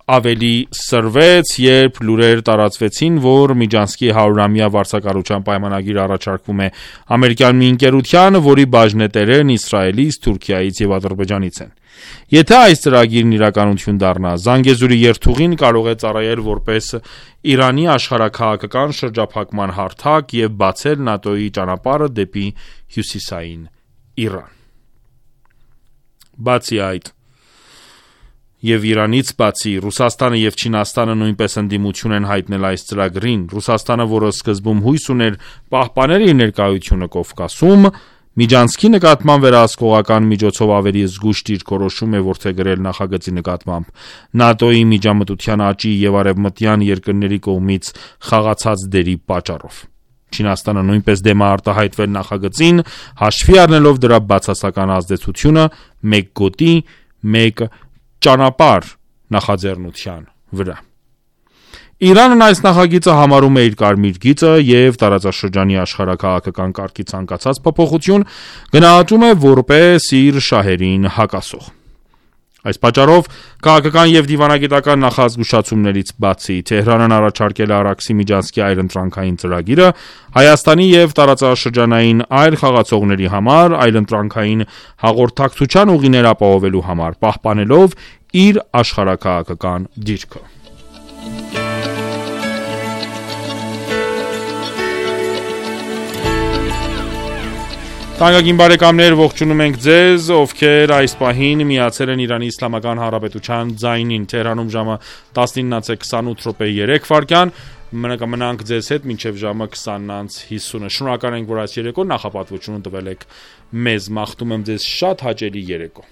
S3: ավելի սրվեց, երբ լուրեր տարածվեցին, որ Միջանցքի 100-ամյա վարձակալության պայմանագիր առաջարկվում է ամերիկյան մի ընկերության, որի բաժնետերերն Իսրայելից, Թուրքիայից եւ Ադրբեջանից են։ Եթե այս ծրագիրն իրականություն դառնա, Զանգեզուրի երթուղին կարող է ծառայել որպես Իրանի աշխարհաքաղաքական շրջափակման հարթակ եւ բացել ՆԱՏՕ-ի ճանապարհը դեպի հյուսիսային Իրան։ Բացի այդ, եւ Իրանից բացի, Ռուսաստանը եւ Չինաստանը նույնպես ընդդիմություն են հայտնել այս ծրագրին։ Ռուսաստանը, որը սկզբում հույս ուներ պահպանել իր ներկայությունը Կովկասում, Միջանցքի նկատմամբ վերահսկողական միջոցով ավելի զգուշ դիրքորոշում է որդեգրել նախագծի նկատմամբ ՆԱՏՕ-ի միջամտության աճի եւ արևմտյան երկրների կողմից խաղացած դերի պատճառով։ Չինաստանը նույնպես դեմ է արտահայտվել նախագծին, հաշվի առնելով դրա բացասական ազդեցությունը մեկ գոտի, մեկ ճանապարհ նախաձեռնության վրա։ Իրանն այս նախագիծը համարում է իր կարմիր գիծը եւ տարածաշրջանի աշխարհաքաղաքական կարգի ցանկացած փոփոխություն գնահատում է որպես իր շահերին հակասող։ Այս պատճառով քաղաքական եւ դիվանագիտական նախազգուշացումներից բացի Թեհրանն առաջարկել է Արաքսի Միջանցքի այլընտրանքային ծրագիրը Հայաստանի եւ տարածաշրջանային այլ խաղացողների համար այլընտրանքային հաղորդակցության ուղիներ ապահովելու համար, պահպանելով իր աշխարհաքաղաքական դիրքը։ Թանկագին բարեկամներ, ողջունում ենք ձեզ, ովքեր այս պահին միացել են Իրանի Իսլամական Հանրապետության ձայնին։ Թեհրանում ժամը 19:28 մնանք ձեզ հետ մինչև ժամը 20:50։ Շնորհակալ ենք, որ այս երեկո նախապատվությունը տվել եք մեզ։ Մաղթում եմ ձեզ շատ հաճելի երեկո։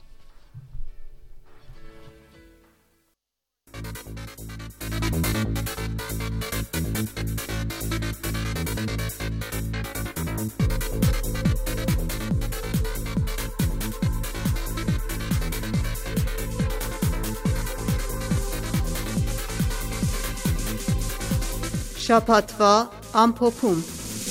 S2: Շաբաթվա ամփոփում։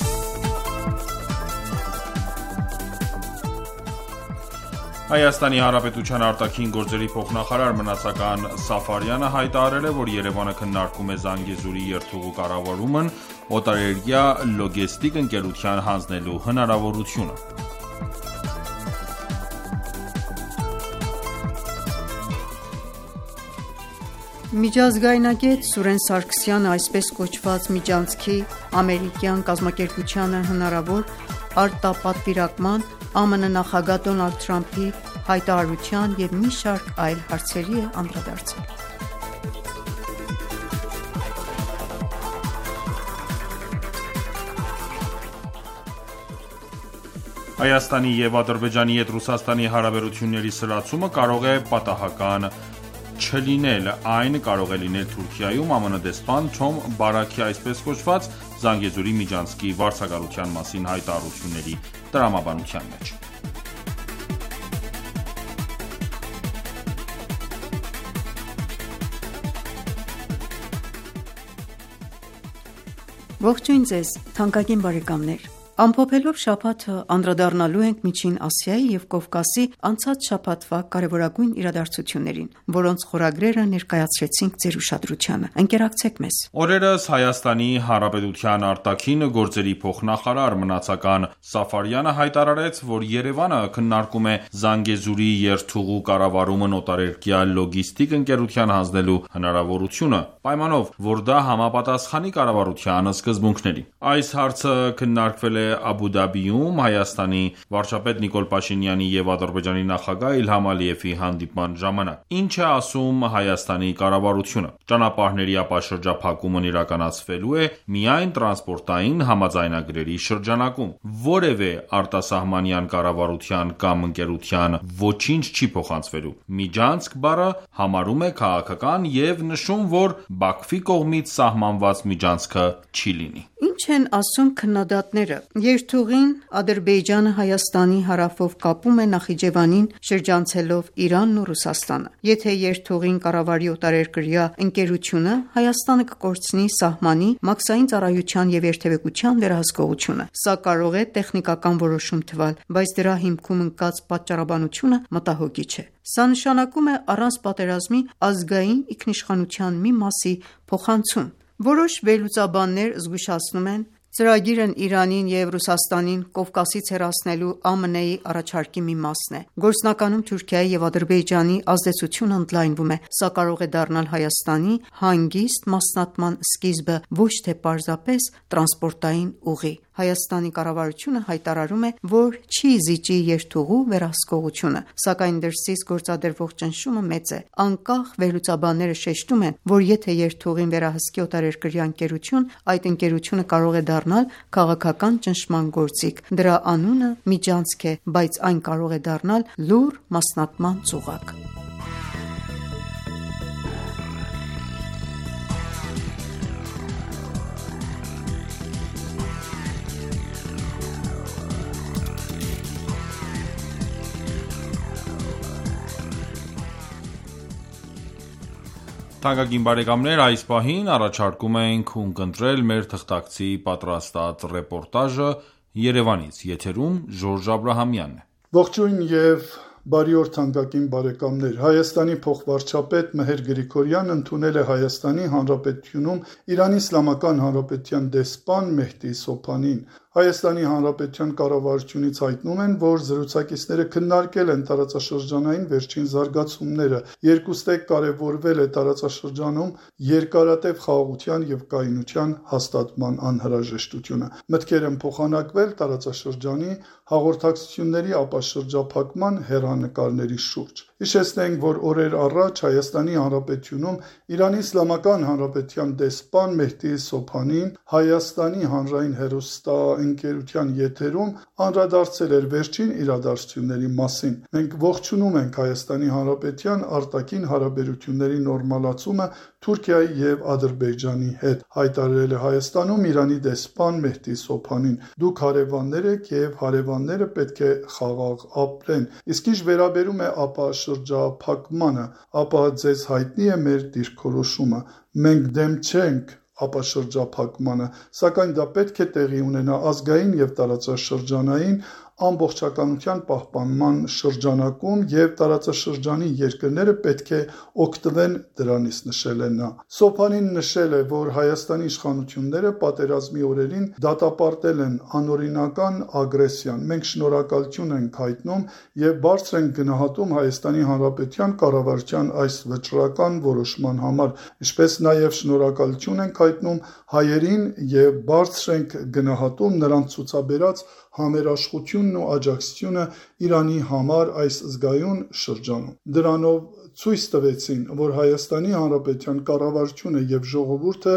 S3: Հայաստանի Հանրապետության արտաքին գործերի փոխնախարար Մնացական Սաֆարյանը հայտարարել է, որ Երևանը քննարկում է Զանգեզուրի երթուղու կառավարումն օտարերկրյա լոգեստիկ ընկերության հանձնելու հնարավորությունը։
S2: Միջազգայնագետ Սուրեն Սարգսյանը այսպես կոչված Միջանցքի ամերիկյան կազմակերպությանը հնարավոր արտապատվիրակման ԱՄՆ նախագահ Դոնալդ Թրամփի հայտարարության և մի շարք այլ հարցերի է անդրադարձել։
S3: Հայաստանի և Ադրբեջանի հետ Ռուսաստանի հարաբերությունների սրացումը կարող է պատահական չլինել, այն կարող է լինել Թուրքիայում ԱՄՆ դեսպան Թոմ Բարաքի այսպես կոչված Զանգեզուրի միջանցքի վարձակալության մասին հայտարարությունների տրամաբանության մեջ։
S2: Ողջույն ձեզ, թանկագին բարեկամներ։ Ամփոփելով շաբաթը անդրադառնալու ենք Միջին Ասիայի և Կովկասի անցած շաբաթվա կարևորագույն իրադարձություններին, որոնց խորագրերը ներկայացրեցինք ձեր ուշադրությանը։ Ընկերակցեք մեզ։
S3: Օրերս Հայաստանի Հանրապետության արտաքին գործերի փոխնախարար Մնացական Սաֆարյանը հայտարարեց, որ Երևանը քննարկում է Զանգեզուրի երթուղու կառավարումն օտարերկրյա լոգիստիկ ընկերության հանձնելու հնարավորությունը, պայմանով, որ դա համապատասխանի կառավարության սկզբունքների։ Այս հարցը քննարկվել է Աբու Դաբիում Հայաստանի վարչապետ Նիկոլ Փաշինյանի և Ադրբեջանի նախագահ Իլհամ Ալիևի հանդիպման ժամանակ։ Ինչ է ասում Հայաստանի կառավարությունը։ Ճանապարհների ապաշրջափակումն իրականացվելու է միայն տրանսպորտային համաձայնագրերի շրջանակում։ Որևէ արտասահմանյան կառավարության կամ ընկերության ոչինչ չի փոխանցվելու։ Միջանցք բառը համարում է քաղաքական և նշում, որ Բաքվի կողմից սահմանված միջանցքը չի լինի։
S2: Ինչ են ասում քննադատները։
S7: Երթուղին Ադրբեջանը Հայաստանի հարավով կապում է Նախիջևանին շրջանցելով Իրանն ու Ռուսաստանը։ Եթե երթուղին կառավարի օտարերկրյա ընկերությունը, Հայաստանը կկորցնի սահմանի, մաքսային ծառայության և երթևեկության վերահսկողությունը։ Սա կարող է տեխնիկական որոշում թվալ, բայց դրա հիմքում ընկած պատճառաբանությունը մտահոգիչ է։ Սա նշանակում է առանց պատերազմի ազգային ինքնիշխանության մի մասի փոխանցում։ Որոշ վերլուծաբաններ զգուշացնում են, ծրագիրն Իրանին և Ռուսաստանին Կովկասից հեռացնելու ԱՄՆ-ի առաջարկի մի մասն է։ Գործնականում Թուրքիայի և Ադրբեջանի ազդեցությունը ընդլայնվում է։ Սա կարող է դառնալ Հայաստանի հանգիստ մասնատման սկիզբը, ոչ թե պարզապես տրանսպորտային ուղի։ Հայաստանի կառավարությունը հայտարարում է, որ չի զիջի երթուղու վերահսկողությունը, սակայն դրսից գործադրվող ճնշումը մեծ է։ Անկախ վերլուծաբանները շեշտում են, որ եթե երթուղին վերահսկի օտարերկրյա ընկերություն, այդ ընկերությունը կարող է դառնալ քաղաքական ճնշման գործիք։ Դրա անունը միջանցք է, բայց այն կարող է դառնալ լուռ մասնատման ծուղակ։
S3: Թանկագին բարեկամներ, այս պահին առաջարկում ենք ունկնդրել մեր թղթակցի պատրաստած ռեպորտաժը Երևանից, եթերում Ժորժ Աբրահամյանն է։
S4: Ողջույն եւ բարի օր թանկագին բարեկամներ։ Հայաստանի փոխվարչապետ Մեհեր Գրիգորյանն ընդունել է Հայաստանի Հանրապետությունում Իրանի Իսլամական Հանրապետության դեսպան Մեհդի Սոփանին։ Հայաստանի Հանրապետության կառավարությունից հայտնում են, որ զրուցակիցները քննարկել են տարածաշրջանային վերջին զարգացումները։ Երկուստեք կարևորվել է տարածաշրջանում երկարատև խաղաղության եւ կայունության հաստատման անհրաժեշտությունը։ Մտքեր են փոխանակվել տարածաշրջանի հաղորդակցությունների ապաշրջափակման հեռանկարների շուրջ։ Հիշեցնենք, որ օրեր առաջ Հայաստանի Հանրապետությունում Իրանի Իսլամական Հանրապետության դեսպան Մեհդի Սոփանին Հայաստանի հանրային հեռուստաընկերության եթերում անդրադարձել էր վերջին իրադարձությունների մասին։ Մենք ողջունում ենք Հայաստանի Հանրապետության արտաքին հարաբերությունների նորմալացումը Թուրքիայի եւ Ադրբեջանի հետ, հայտարարել է Հայաստանում Իրանի դեսպան Մեհդի Սոփանին։ Դուք հարևաններ եք եւ հարևանները պետք է խաղաղ ապրեն։ Իսկ ինչ վերաբերում է ապաշրջափակմանը, ապա ձեզ հայտնի է մեր դիրքորոշումը։ Մենք դեմ չենք ապաշրջափակմանը, սակայն դա պետք է տեղի ունենա ազգային եւ տարածաշրջանային ամբողջականության պահպանման շրջանակում եւ տարածաշրջանի երկրները պետք է օգտվեն դրանից, նշել է նա։ Սոփանին նշել է, որ Հայաստանի իշխանությունները պատերազմի օրերին դատապարտել են անօրինական ագրեսիան։ Մենք շնորհակալություն ենք հայտնում եւ բարձր ենք գնահատում Հայաստանի Հանրապետության կառավարության այս վճռական որոշման համար, ինչպես նաեւ շնորհակալություն ենք հայտնում հայերին եւ բարձր ենք գնահատում նրանց ցուցաբերած համերաշխությունն ու աջակցությունը Իրանի համար այս զգայուն շրջանում։ Դրանով ցույց տվեցին, որ Հայաստանի Հանրապետության կառավարությունը եւ ժողովուրդը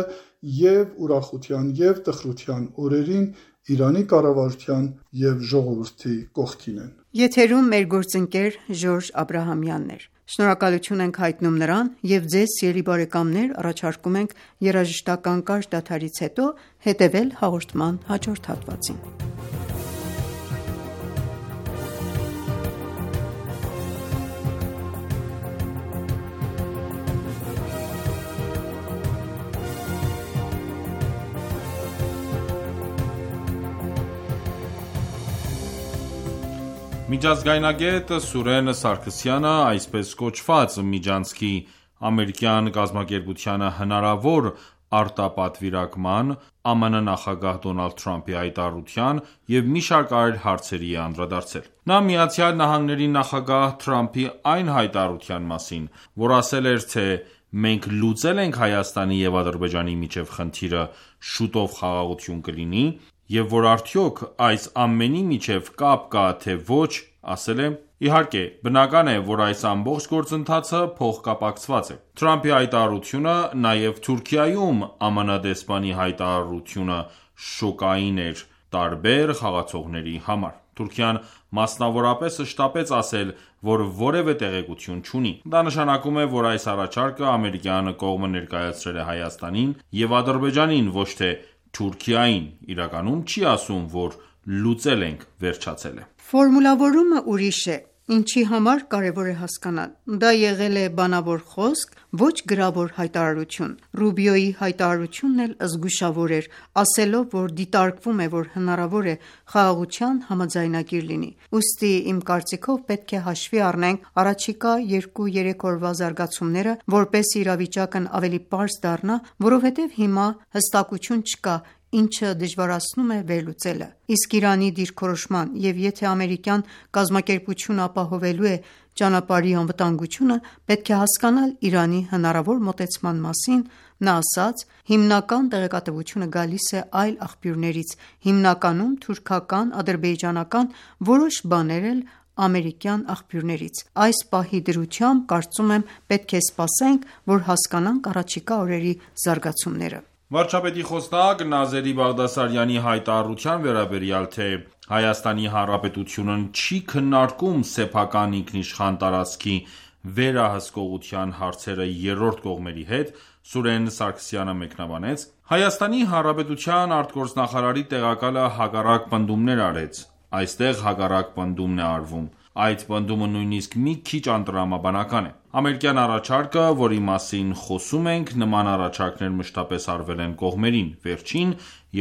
S4: եւ ուրախության եւ տխրության օրերին Իրանի կառավարության եւ ժողովրդի կողքին են։
S7: Եթերում մեր գործընկեր Ժորժ Աբրահամյանն էր։ Շնորհակալություն ենք հայտնում նրան եւ ձեզ, սիրելի բարեկամներ, առաջարկում ենք երաժշտական կարճ դադարից հետո հետեւել հաղորդման հաջորդ հատվածին։
S3: Միջազգայնագետ Սուրեն Սարգսյանը այսպես կոչված միջանցքի ամերիկյան կազմակերպությանը հնարավոր արտապատվիրակման, ԱՄՆ նախագահ Դոնալդ Թրամփի հայտարարության և մի շարք այլ հարցերի է անդրադարձել։ Նա ԱՄՆ նախագահ Թրամփի այն հայտարարության մասին, որ ասել էր, թե մենք լուծել ենք Հայաստանի և Ադրբեջանի միջև խնդիրը, շուտով խաղաղություն կլինի, և որ արդյոք այս ամենի միջև կապ կա, թե ոչ, ասել է. Իհարկե, բնական է, որ այս ամբողջ գործընթացը փոխկապակցված է։ Թրամփի հայտարարությունը, նաև Թուրքիայում ԱՄՆ դեսպանի հայտարարությունը շոկային էր տարբեր խաղացողների համար։ Թուրքիան մասնավորապես շտապեց ասել, որ որևէ տեղեկություն չունի։ Դա նշանակում է, որ այս առաջարկը ամերիկյան կողմը ներկայացրել է Հայաստանին և Ադրբեջանին, ոչ թե Թուրքիային։ Իրականում չի ասում, որ լուծել ենք, վերջացել է։
S7: Ֆորմուլավորումը ուրիշ է, ինչի համար կարևոր է հասկանալ։ Դա եղել է բանավոր խոսք, ոչ գրավոր հայտարարություն։ Ռուբիոյի հայտարարությունն էլ զգուշավոր էր, ասելով, որ դիտարկվում է, որ հնարավոր է խաղաղության համաձայնագիր լինի։ Ուստի իմ կարծիքով պետք է հաշվի առնենք առաջիկա 2-3 օրվա զարգացումները, որպեսզի իրավիճակն ավելի պարզ դառնա, որովհետև հիմա հստակություն չկա, ինչը դժվարացնում է վերլուծելը։ Իսկ Իրանի դիրքորոշման և եթե ամերիկյան կազմակերպությունը ապահովելու է ճանապարհի անվտանգությունը, պետք է հասկանալ Իրանի հնարավոր մոտեցման մասին։ Նա ասաց. հիմնական տեղեկատվությունը գալիս է այլ աղբյուրներից, հիմնականում թուրքական, ադրբեջանական, որոշ բաներ էլ ամերիկյան աղբյուրներից։ Այս պահի դրությամբ կարծում եմ պետք է սպասենք, որ հասկանանք առաջիկա օրերի զարգացումները։
S3: Վարչապետի խոսնակ Նազերի Բաղդասարյանի հայտարարության վերաբերյալ, թե Հայաստանի Հանրապետությունն չի քննարկում սեփական ինքնիշխան տարածքի վերահսկողության հարցերը երրորդ կողմերի հետ, Սուրեն Սարգսյանը մեկնաբանեց. Հայաստանի Հանրապետության արտգործնախարարի տեղակալը հակառակ պնդումներ արեց, այստեղ հակառակ պնդումն է արվում, այդ պնդումը նույնիսկ մի քիչ անտրամաբանական է։ Ամերիկյան առաջարկը, որի մասին խոսում ենք, նման առաջարկներ մշտապես արվել են կողմերին վերջին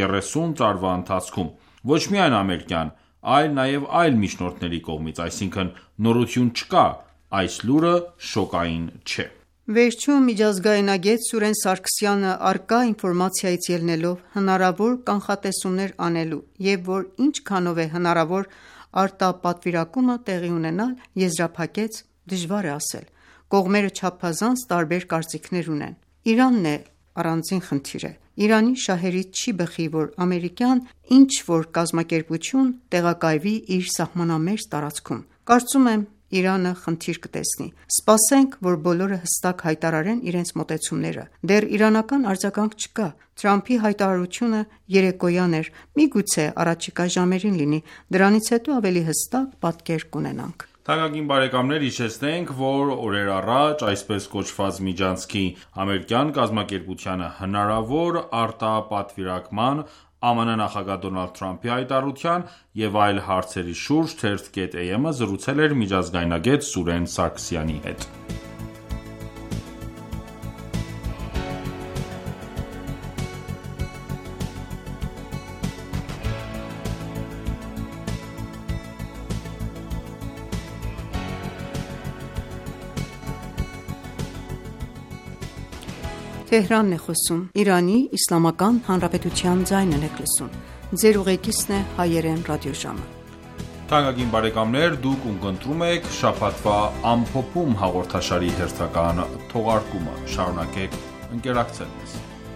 S3: 30 տարվա ընթացքում, ոչ միայն ամերիկյան, այլ նաև այլ միջնորդների կողմից, այսինքն նորություն չկա, այս լուրը շոկային չէ։
S7: Վերջում միջազգայնագետ Սուրեն Սարգսյանը առկա ինֆորմացիայից ելնելով հնարավոր կանխատեսումներ անելու և որ ինչքանով է հնարավոր արտապատվիրակումը տեղի ունենալ, եզրափակեց. դժվար է ասել։ Կողմերը չափազանց տարբեր կարծիքներ ունեն։ Իրանն է առանձին խնդիրը։ Իրանի շահերից չի բխի, որ ամերիկյան ինչ-որ կազմակերպություն տեղակայվի իր սահմանամերձ տարածքում։ Կարծում եմ Իրանը խնդիր կտեսնի։ Սպասենք, որ բոլորը հստակ հայտարարեն իրենց մոտեցումները։ Դեռ իրանական արձագանք չկա։ Թրամփի հայտարարությունը երեկոյան էր, միգուցե առաջիկա ժամերին լինի, դրանից հետո ավելի հստակ պատկեր կունենանք։
S3: Թանկագին բարեկամներ, հիշեցնենք, որ օրեր առաջ այսպես կոչված միջանցքի ամերիկյան կազմակերպությանը հնարավոր արտապատվիրակման, ԱՄՆ նախագահ Դոնալդ Թրամփի հայտարարության և այլ հարցերի շուրջ Թերթ.am-ը զրուցել էր միջազգայնագետ Սուրեն Սարգսյանի հետ։
S7: Թեհրանն է խոսում, Իրանի Իսլամական Հանրապետության ձայնն եք լսում։ Ձեր ուղեկիցն է հայերեն ռադիոժամը։
S3: Թանկագին բարեկամներ, դուք ունկնդրում եք շաբաթվա ամփոփում հաղորդաշարի հերթական թողարկումը։ Շարունակեք ընկերակցել մեզ։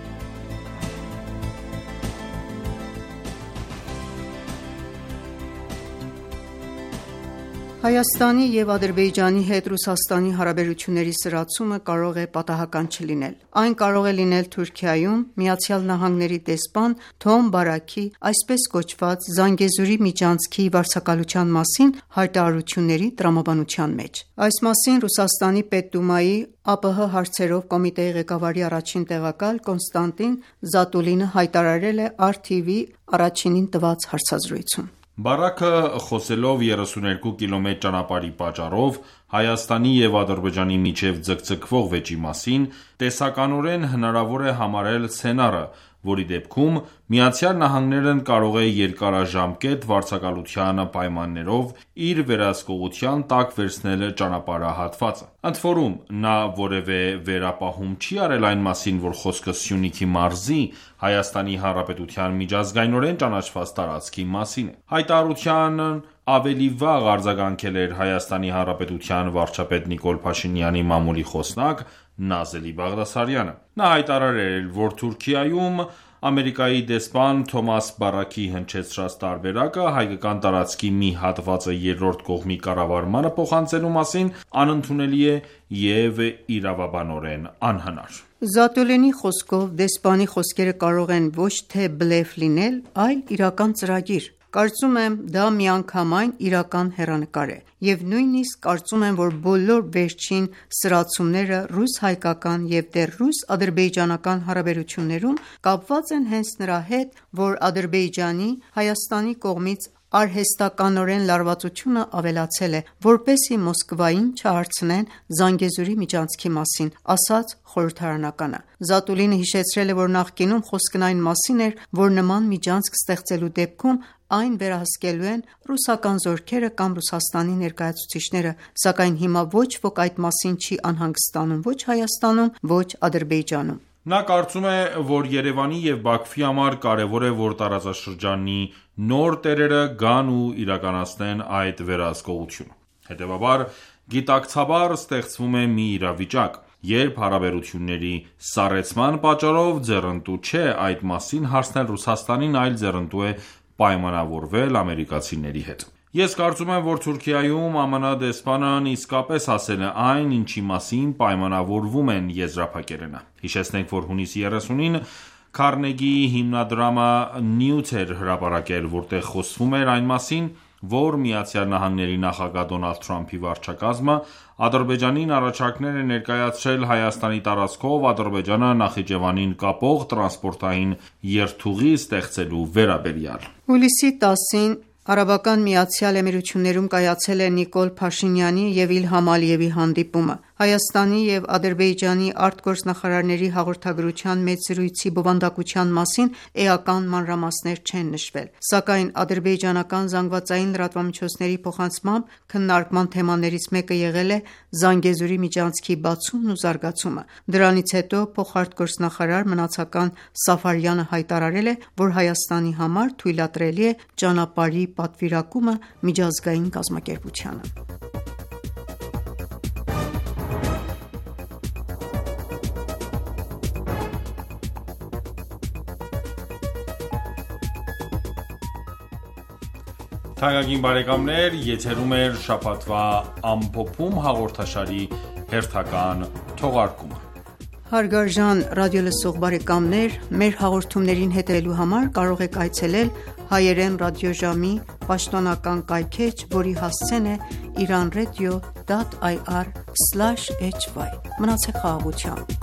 S7: Հայաստանի և Ադրբեջանի հետ Ռուսաստանի հարաբերությունների սրացումը կարող է պատահական չլինել։ Այն կարող է լինել Թուրքիայում ԱՄՆ-ի դեսպան Թոմ Բարաքի այսպես կոչված Զանգեզուրի միջանցքի վարձակալության մասին հայտարարությունների տրամաբանության մեջ։ Այս մասին Ռուսաստանի Պետդումայի ԱՊՀ հարցերով կոմիտեի ղեկավարի առաջին տեղակալ Կոնստանտին Զատուլինը հայտարարել է RTV առաջինին տված հարցազրույցում։
S3: Բարաքը խոսելով 32 կիլոմետր ճանապարհի պատճառով Հայաստանի և Ադրբեջանի միջև ձգձգվող վեճի մասին տեսականորեն հնարավոր է համարել սցենարը, որի դեպքում ԱՄՆ-ն կարող է երկարաժամկետ վարձակալության պայմաններով իր վերահսկողության տակ վերցնել ճանապարհահատվածը։ Ընդ որում, նա որևէ վերապահում չի արել այն մասին, որ խոսքը Սյունիքի մարզի Հայաստանի Հանրապետության միջազգայնորեն ճանաչված տարածքի մասին է։ Հայտարարությանն ավելի վաղ արձագանքել էր Հայաստանի Հանրապետության վարչապետ Նիկոլ Փաշինյանի մամուլի խոսնակ Նազելի Բաղդասարյանը։ Նա հայտարարել, որ Թուրքիայում Ամերիկայի դեսպան Թոմաս Բարաքի հնչեցրած տարբերակը հայկական տարածքի մի հատվածը երրորդ կողմի կառավարմանը փոխանցելու մասին անընդունելի է և իրավաբանորեն անհնար։
S7: Զատուլինի խոսքով դեսպանի խոսքերը կարող են ոչ թե բլեֆ լինել, այլ իրական ծրագիր։ Կարծում եմ, դա միանգամայն իրական հեռանկար է, և նույնիսկ կարծում եմ, որ բոլոր վերջին սրացումները ռուս-հայկական և դեռ ռուս-ադրբեջանական հարաբերություններում կապված են հենց նրա հետ, որ Ադրբեջանի Հայաստանի կողմից արհեստականորեն լարվածությունը ավելացել է, որպեսզի Մոսկվային չհարցնեն Զանգեզուրի միջանցքի մասին, ասաց խորհրդարանականը։ Զատուլինը հիշեցրել է, որ նախկինում խոսքն այն մասին էր, որ նման միջանցք ստեղծելու դեպքում այն վերահսկելու են ռուսական զորքերը կամ Ռուսաստանի ներկայացուցիչները, սակայն հիմա ոչ ոք այդ մասին չի անհանգստանում ոչ Հայաստանում, ոչ Ադրբեջանում։
S3: Նա կարծում է, որ Երևանի և Բաքվի համար կարևոր է, որ տարածաշրջանի նոր տերերը գան ու իրականացնեն այդ վերահսկողությունը։ Հետևաբար, գիտակցաբար ստեղծվում է մի իրավիճակ, երբ հարաբերությունների սառեցման պատճառով ձեռնտու չէ այդ մասին հարցնել Ռուսաստանին, այլ ձեռնտու է պայմանավորվել ամերիկացիների հետ։ Ես կարծում եմ, որ Թուրքիայում ԱՄՆ դեսպանն իսկապես ասել է այն, ինչի մասին պայմանավորվում են եզրափակելը։ Հիշեցնենք, որ հունիսի 30-ին Քարնեգի հիմնադրամը նյութ էր հրապարակել, որտեղ խոսվում էր այն մասին, որ ԱՄՆ-ի նախագահ Դոնալդ Թրամփի վարչակազմը Ադրբեջանին առաջարկներ է ներկայացրել Հայաստանի տարածքով Ադրբեջանը Նախիջևանին կապող տրանսպորտային երթուղի ստեղծելու վերաբերյալ։
S7: Հուլիսի 10-ին Արաբական Միացյալ Էմիրություններում կայացել է Նիկոլ Փաշինյանի և Իլհամ Ալիևի հանդիպումը։ Հայաստանի և Ադրբեջանի արտգործնախարարների հաղորդագրության մեծ զրույցի բովանդակության մասին էական մանրամասներ չեն նշվել, սակայն ադրբեջանական ԶԼՄ-ների փոխանցմամբ քննարկման թեմաներից մեկը եղել է Զանգեզուրի միջանցքի բացումն ու զարգացումը։ Դրանից հետո փոխարտգործնախարար մնացական Սաֆարյանը հայտարարել է, որ Հայաստանի համար թույլատրելի է ճանապարհի պատվիրակումը միջազգային կազմակերպությանը։
S3: Թանկագին բարեկամներ, եթերում է շաբաթվա ամփոփում հաղորդաշարի հերթական թողարկումը։
S7: Հարգարժան ռադիոլսող բարեկամներ, մեր հաղորդումներին հետևելու համար կարող եք այցելել հայերեն ռադիոժամի պաշտոնական կայքէջ, որի հասցեն է iranradio.ir/hy։ Մնացեք խաղաղությամբ։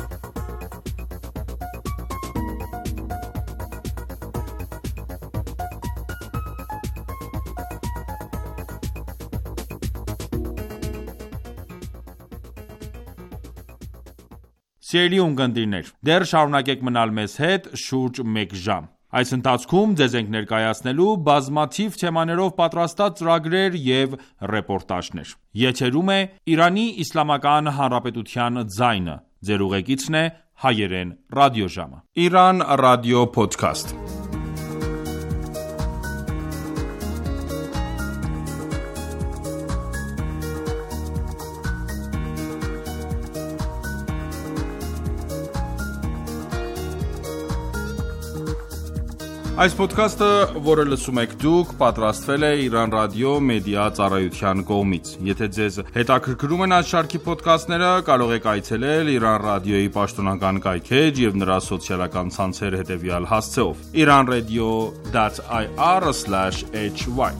S3: Սիրելի ունկնդիրներ, դեռ շարունակեք մնալ մեզ հետ շուրջ 1 ժամ։ Այս ընթացքում ձեզ ենք ներկայացնելու բազմաթիվ թեմաներով պատրաստած ծրագրեր և ռեպորտաժներ։ Եթերում է Իրանի Իսլամական Հանրապետության ձայնը։ Ձեր ուղեկիցն է հայերեն ռադիոժամը։ Iran Radio Podcast։ Այս ոդքասթը, որը լսում եք դուք, պատրաստվել է Iran Radio մեդիա ծառայության կողմից։ Եթե ձեզ հետաքրքրում են այս շարքի ոդքասթները, կարող եք այցելել Iran Radio-ի պաշտոնական կայքէջ և նրա սոցիալական ցանցեր հետևյալ հասցեով՝ iranradio.ir/hy։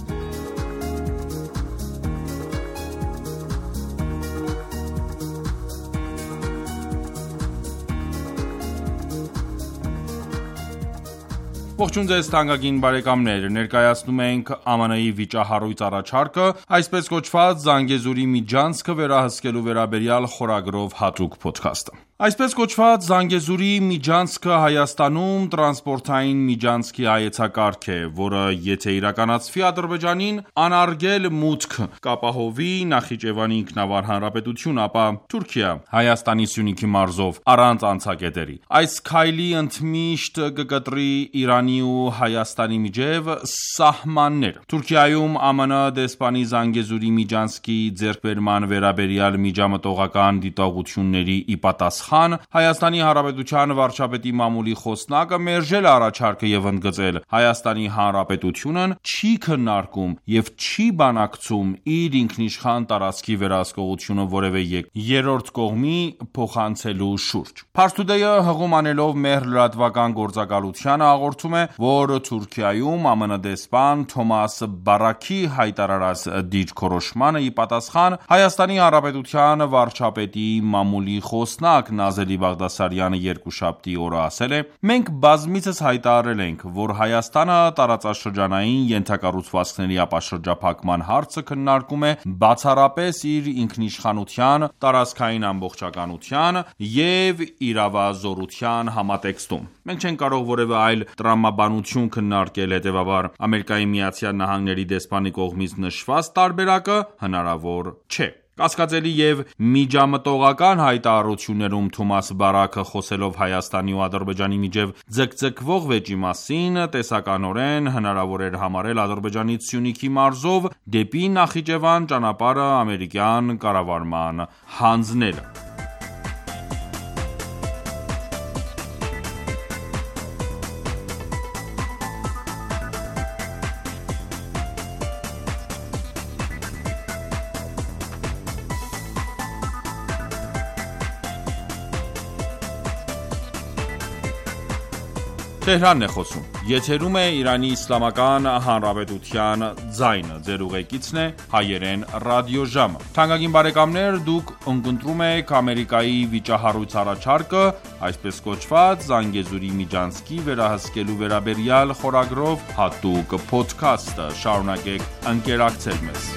S3: Ողջույն ձեզ թանկագին բարեկամներ, ներկայացնում ենք ԱՄՆ-ի վիճահարույց առաջարկը, այսպես կոչված Զանգեզուրի միջանցքը վերահսկելու վերաբերյալ խորագրով հատուկ փոդքասթը։ Այսպես կոչված Զանգեզուրի միջանցքը Հայաստանում տրանսպորտային միջանցքի հայեցակարգ է, որը եթե իրականացվի Ադրբեջանին անարգել մուտք կապահովի Նախիջևանի ինքնավար հանրապետություն, ապա Թուրքիա Հայաստանի Սյունիքի մարզով առանց անցակետերի։ Այս քայլի ընդմիշտ կկտրի Իրանի ու Հայաստանի միջև սահմանները։ Թուրքիայում ԱՄՆ դեսպանի Զանգեզուրի միջանցքի ձեռքբերման վերաբերյալ միջամտողական դիտողությունների ի պատասխան պատասխան Հայաստանի Հանրապետության վարչապետի մամուլի խոսնակը մերժել առաջարկը եւ ընդգծել. Հայաստանի Հանրապետությունն չի քննարկում եւ չի բանակցում իր ինքնիշխան տարածքի վերահսկողությունը որևէ երրորդ կողմի փոխանցելու շուրջ։ Pars Today-ը հղում անելով մեր լրատվական գործակալությանը հաղորդում է, որ Թուրքիայում ԱՄՆ դեսպան Թոմաս Բարաքի հայտարարած դիրքորոշմանը ի պատասխան Հայաստանի Հանրապետության վարչապետի մամուլի խոսնակ Նազելի Բաղդասարյանը երկուշաբթի օրը ասել է. «Մենք բազմիցս հայտարարել ենք, որ Հայաստանը տարածաշրջանային ենթակառուցվածքների ապաշրջափակման հարցը քննարկում է բացառապես իր ինքնիշխանության, տարածքային ամբողջականության եւ իրավազորության համատեքստում։ Մենք չենք կարող որևէ այլ տրամաբանություն քննարկել, հետեւաբար ԱՄՆ-ի դեսպանի կողմից նշված տարբերակը հնարավոր չէ»։ Կասկածելի եւ միջամտողական հայտարարություններում Թոմաս Բարաքը խոսելով Հայաստանի ու Ադրբեջանի միջև ձգձգվող վեճի մասին, տեսականորեն հնարավոր էր համարել Ադրբեջանից Սյունիքի մարզով դեպի Նախիջևան ճանապարհը ամերիկյան կառավարման հանձնելը։ Թեհրանն է խոսում։ Եթերում է Իրանի Իսլամական Հանրապետության ձայնը։ Ձեր ուղեկիցն է հայերեն ռադիոժամը։ Թանկագին բարեկամներ, դուք ընկընտրում եք Ամերիկայի վիճահարույց առաջարկը, այսպես կոչված Զանգեզուրի միջանցքի վերահսկելու վերաբերյալ խորագրով հատուկ փոդքասթը։ Շարունակեք ընկերակցել մեզ։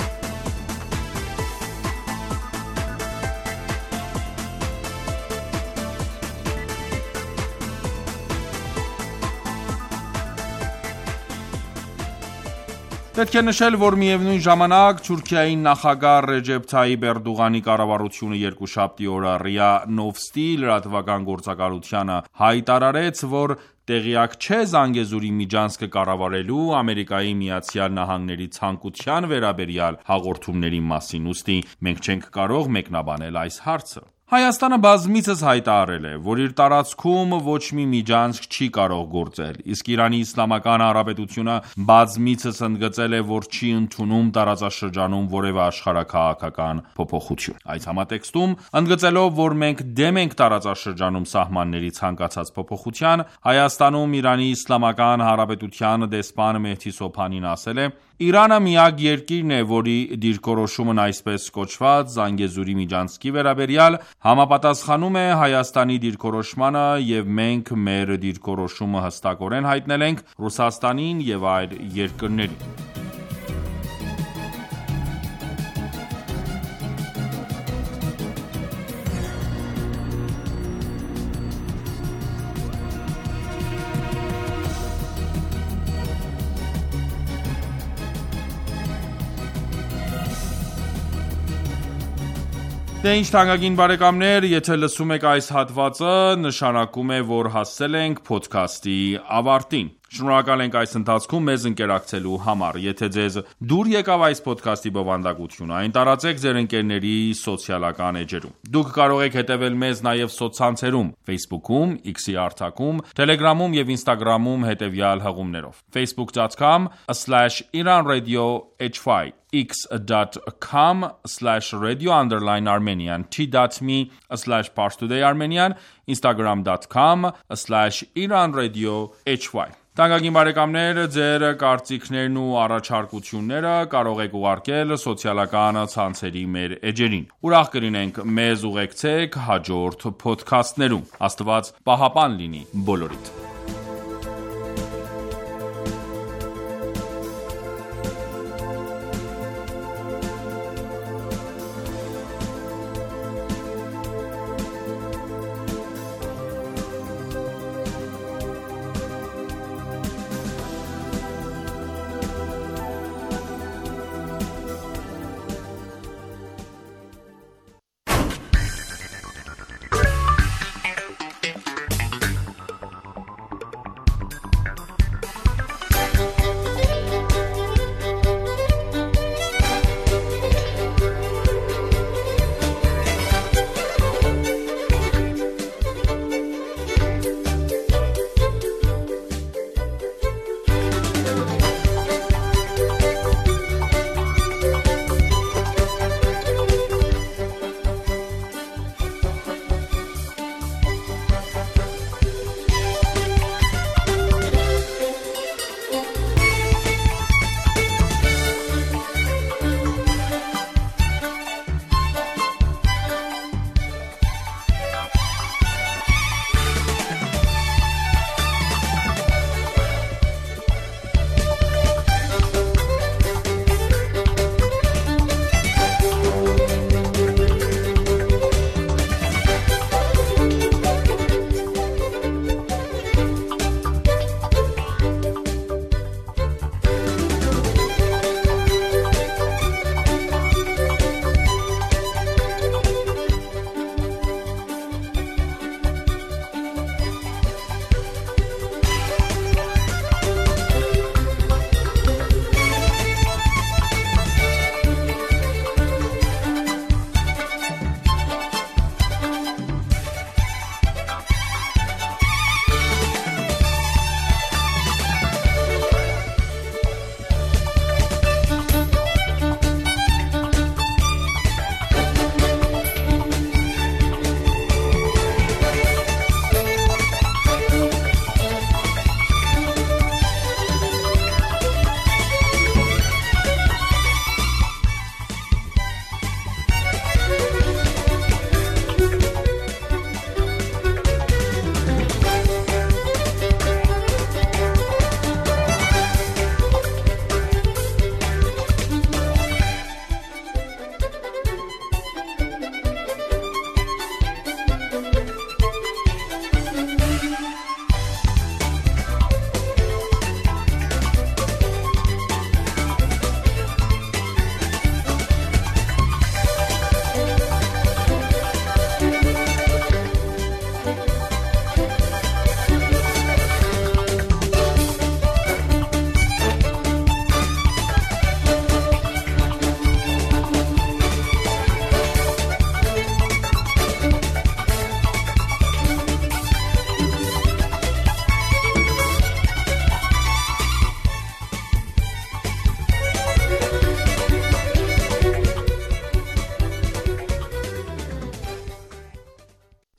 S3: Պետք է նշել, որ միևնույն ժամանակ Թուրքիայի նախագահ Ռեջեփ Թայիպ Էրդողանի կառավարությունը երկուշաբթի օրը ՌԻԱ Նովստի լրատվական գործակալությանը հայտարարեց, որ տեղյակ չէ Զանգեզուրի միջանցքը կառավարելու ԱՄՆ-ի ցանկության վերաբերյալ հաղորդումների մասին, ուստի մենք չենք կարող մեկնաբանել այս հարցը։ Հայաստանը բազմիցս հայտարարել է, որ իր տարածքում ոչ մի միջանցք չի կարող գործել, իսկ Իրանի Իսլամական Հանրապետությունը բազմիցս ընդգծել է, որ չի ընդունում տարածաշրջանում որևէ աշխարհաքաղաքական փոփոխություն։ Այս համատեքստում, ընդգծելով, որ մենք դեմ ենք տարածաշրջանում սահմանների ցանկացած փոփոխության, Հայաստանում Իրանի Իսլամական Հանրապետության դեսպան Մեհդի Սոբհանին ասել է. «Իրանը միակ երկիրն է, որի դիրքորոշումն այսպես կոչված Զանգեզուրի միջանցքի վերաբերյալ համապատասխանում է Հայաստանի դիրքորոշմանը եւ մենք մեր դիրքորոշումը հստակորեն հայտնել ենք Ռուսաստանին եւ այլ երկրներին»։ Դե ինչ թանկագին բարեկամներ, եթե լսում եք այս հատվածը, նշանակում է, որ հասել ենք փոդքասթի ավարտին։ Շնորհակալ ենք այս ընթացքում մեզ ընկերակցելու համար։ Եթե ձեզ դուր եկավ այս փոդքասթի բովանդակությունը, այն տարածեք ձեր ընկերների սոցիալական էջերում։ Դուք կարող եք հետևել մեզ նաև սոցցանցերում՝ Facebook-ում, X-ի հարթակում, Telegram-ում եւ Instagram-ում հետևյալ հղումներով. facebook.com/iranradio.hy x.com/radio_armenian t.me/parstoday-armenian instagram.com/iranradio.hy Թանկագին բարեկամներ, ձեր կարծիքներն ու առաջարկությունները կարող եք ուղարկել սոցիալական ցանցերի մեր էջերին։ Ուրախ կլինենք մեզ ուղեկցեք հաջորդ փոդքասթներում։ Աստված պահապան լինի բոլորիդ։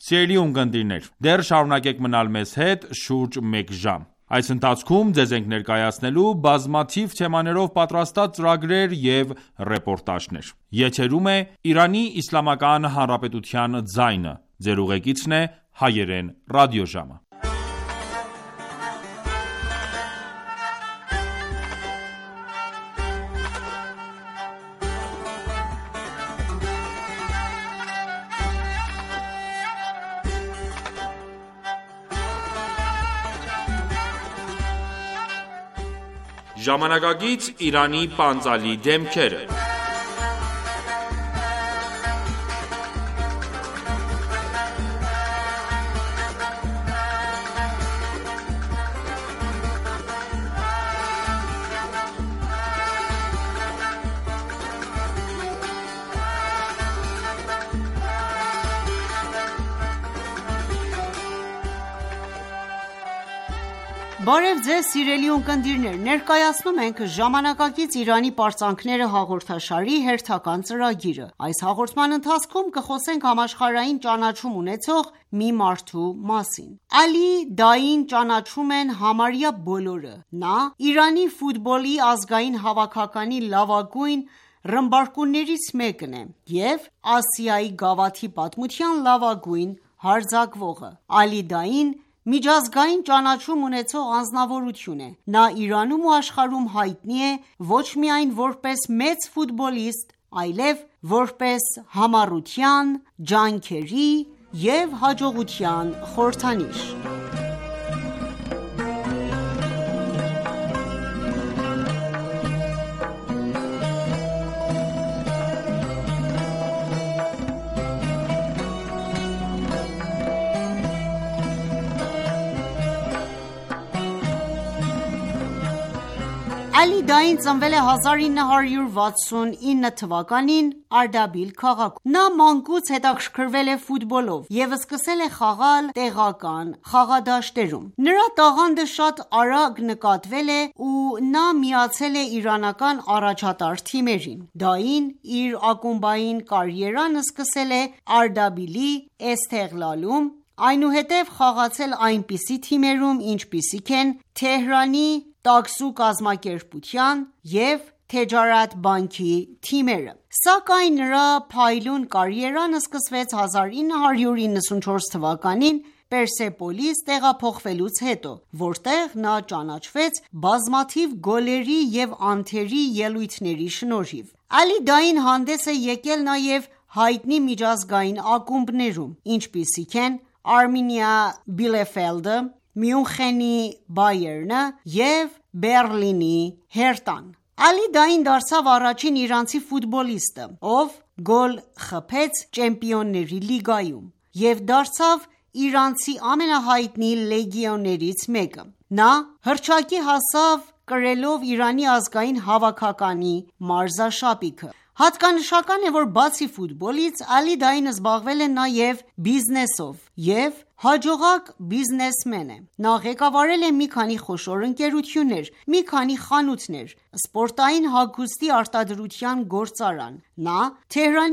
S3: Սիրելի ունկնդիրներ, դեռ շարունակեք մնալ մեզ հետ շուրջ 1 ժամ։ Այս ընթացքում ձեզ ենք ներկայացնելու բազմաթիվ թեմաներով պատրաստած ծրագրեր և ռեպորտաժներ։ Եթերում է Իրանի Իսլամական Հանրապետության ձայնը։ Ձեր ուղեկիցն է Հայերեն ռադիոժամը։ Ժամանակակից Իրանի պանծալի դեմքերը։
S7: Բարև ձեզ սիրելի ունկնդիրներ, ներկայացնում ենք ժամանակակից Իրանի պարծանքները հաղորդաշարի հերթական ծրագիրը։ Այս հաղորդման ընթացքում կխոսենք համաշխարհային ճանաչում ունեցող մի մարդու մասին։ Ալի Դային ճանաչում են համարյա բոլորը։ Նա Իրանի ֆուտբոլի ազգային հավաքականի լավագույն ռմբարկուներից մեկն է և Ասիայի գավաթի պատմության լավագույն հարձակվողը։ Ալի Դային միջազգային ճանաչում ունեցող անձնավորություն է։ Նա Իրանում ու աշխարհում հայտնի է ոչ միայն որպես մեծ ֆուտբոլիստ, այլև որպես համառության, ջանքերի և հաջողության խորհրդանիշ։ Ալի Դային ծնվել է 1969 թվականին Արդաբիլ քաղաքում։ Նա մանկուց հետաքրքրվել է ֆուտբոլով և սկսել է խաղալ տեղական խաղադաշտերում։ Նրա տաղանդը շատ արագ նկատվել է ու նա միացել է իրանական առաջատար թիմերին։ Դային իր ակումբային կարիերան սկսել է Արդաբիլի Էստեղլալում, այնուհետև խաղացել այնպիսի թիմերում, ինչպիսիք են Թեհրանի Տաքսու կազմակերպության և Թեջարաթ բանկի թիմերը։ Սակայն նրա փայլուն կարիերան սկսվեց 1994 թվականին Պերսեպոլիս տեղափոխվելուց հետո, որտեղ նա ճանաչվեց բազմաթիվ գոլերի և անթերի ելույթների շնորհիվ։ Ալի Դային հանդես է եկել նաև հայտնի միջազգային ակումբներում, ինչպիսիք են Արմինիա Բիլեֆելդը, Մյունխենի Բայերնը և Բեռլինի Հերտան։ Ալի Դային դարձավ առաջին իրանցի ֆուտբոլիստը, ով գոլ խփեց Չեմպիոնների լիգայում և դարձավ իրանցի ամենահայտնի լեգիոներից մեկը։ Նա հռչակի հասավ կրելով Իրանի ազգային հավաքականի մարզաշապիկը։ Հատկանշական է, որ բացի ֆուտբոլից, Ալի Դային զբաղվել է նաև բիզնեսով և հաջողակ բիզնեսմեն է։ Նա ղեկավարել է մի քանի խոշոր ընկերություններ, մի քանի խանութներ, սպորտային հագուստի արտադրության գործարան։ Նա Թեհրանի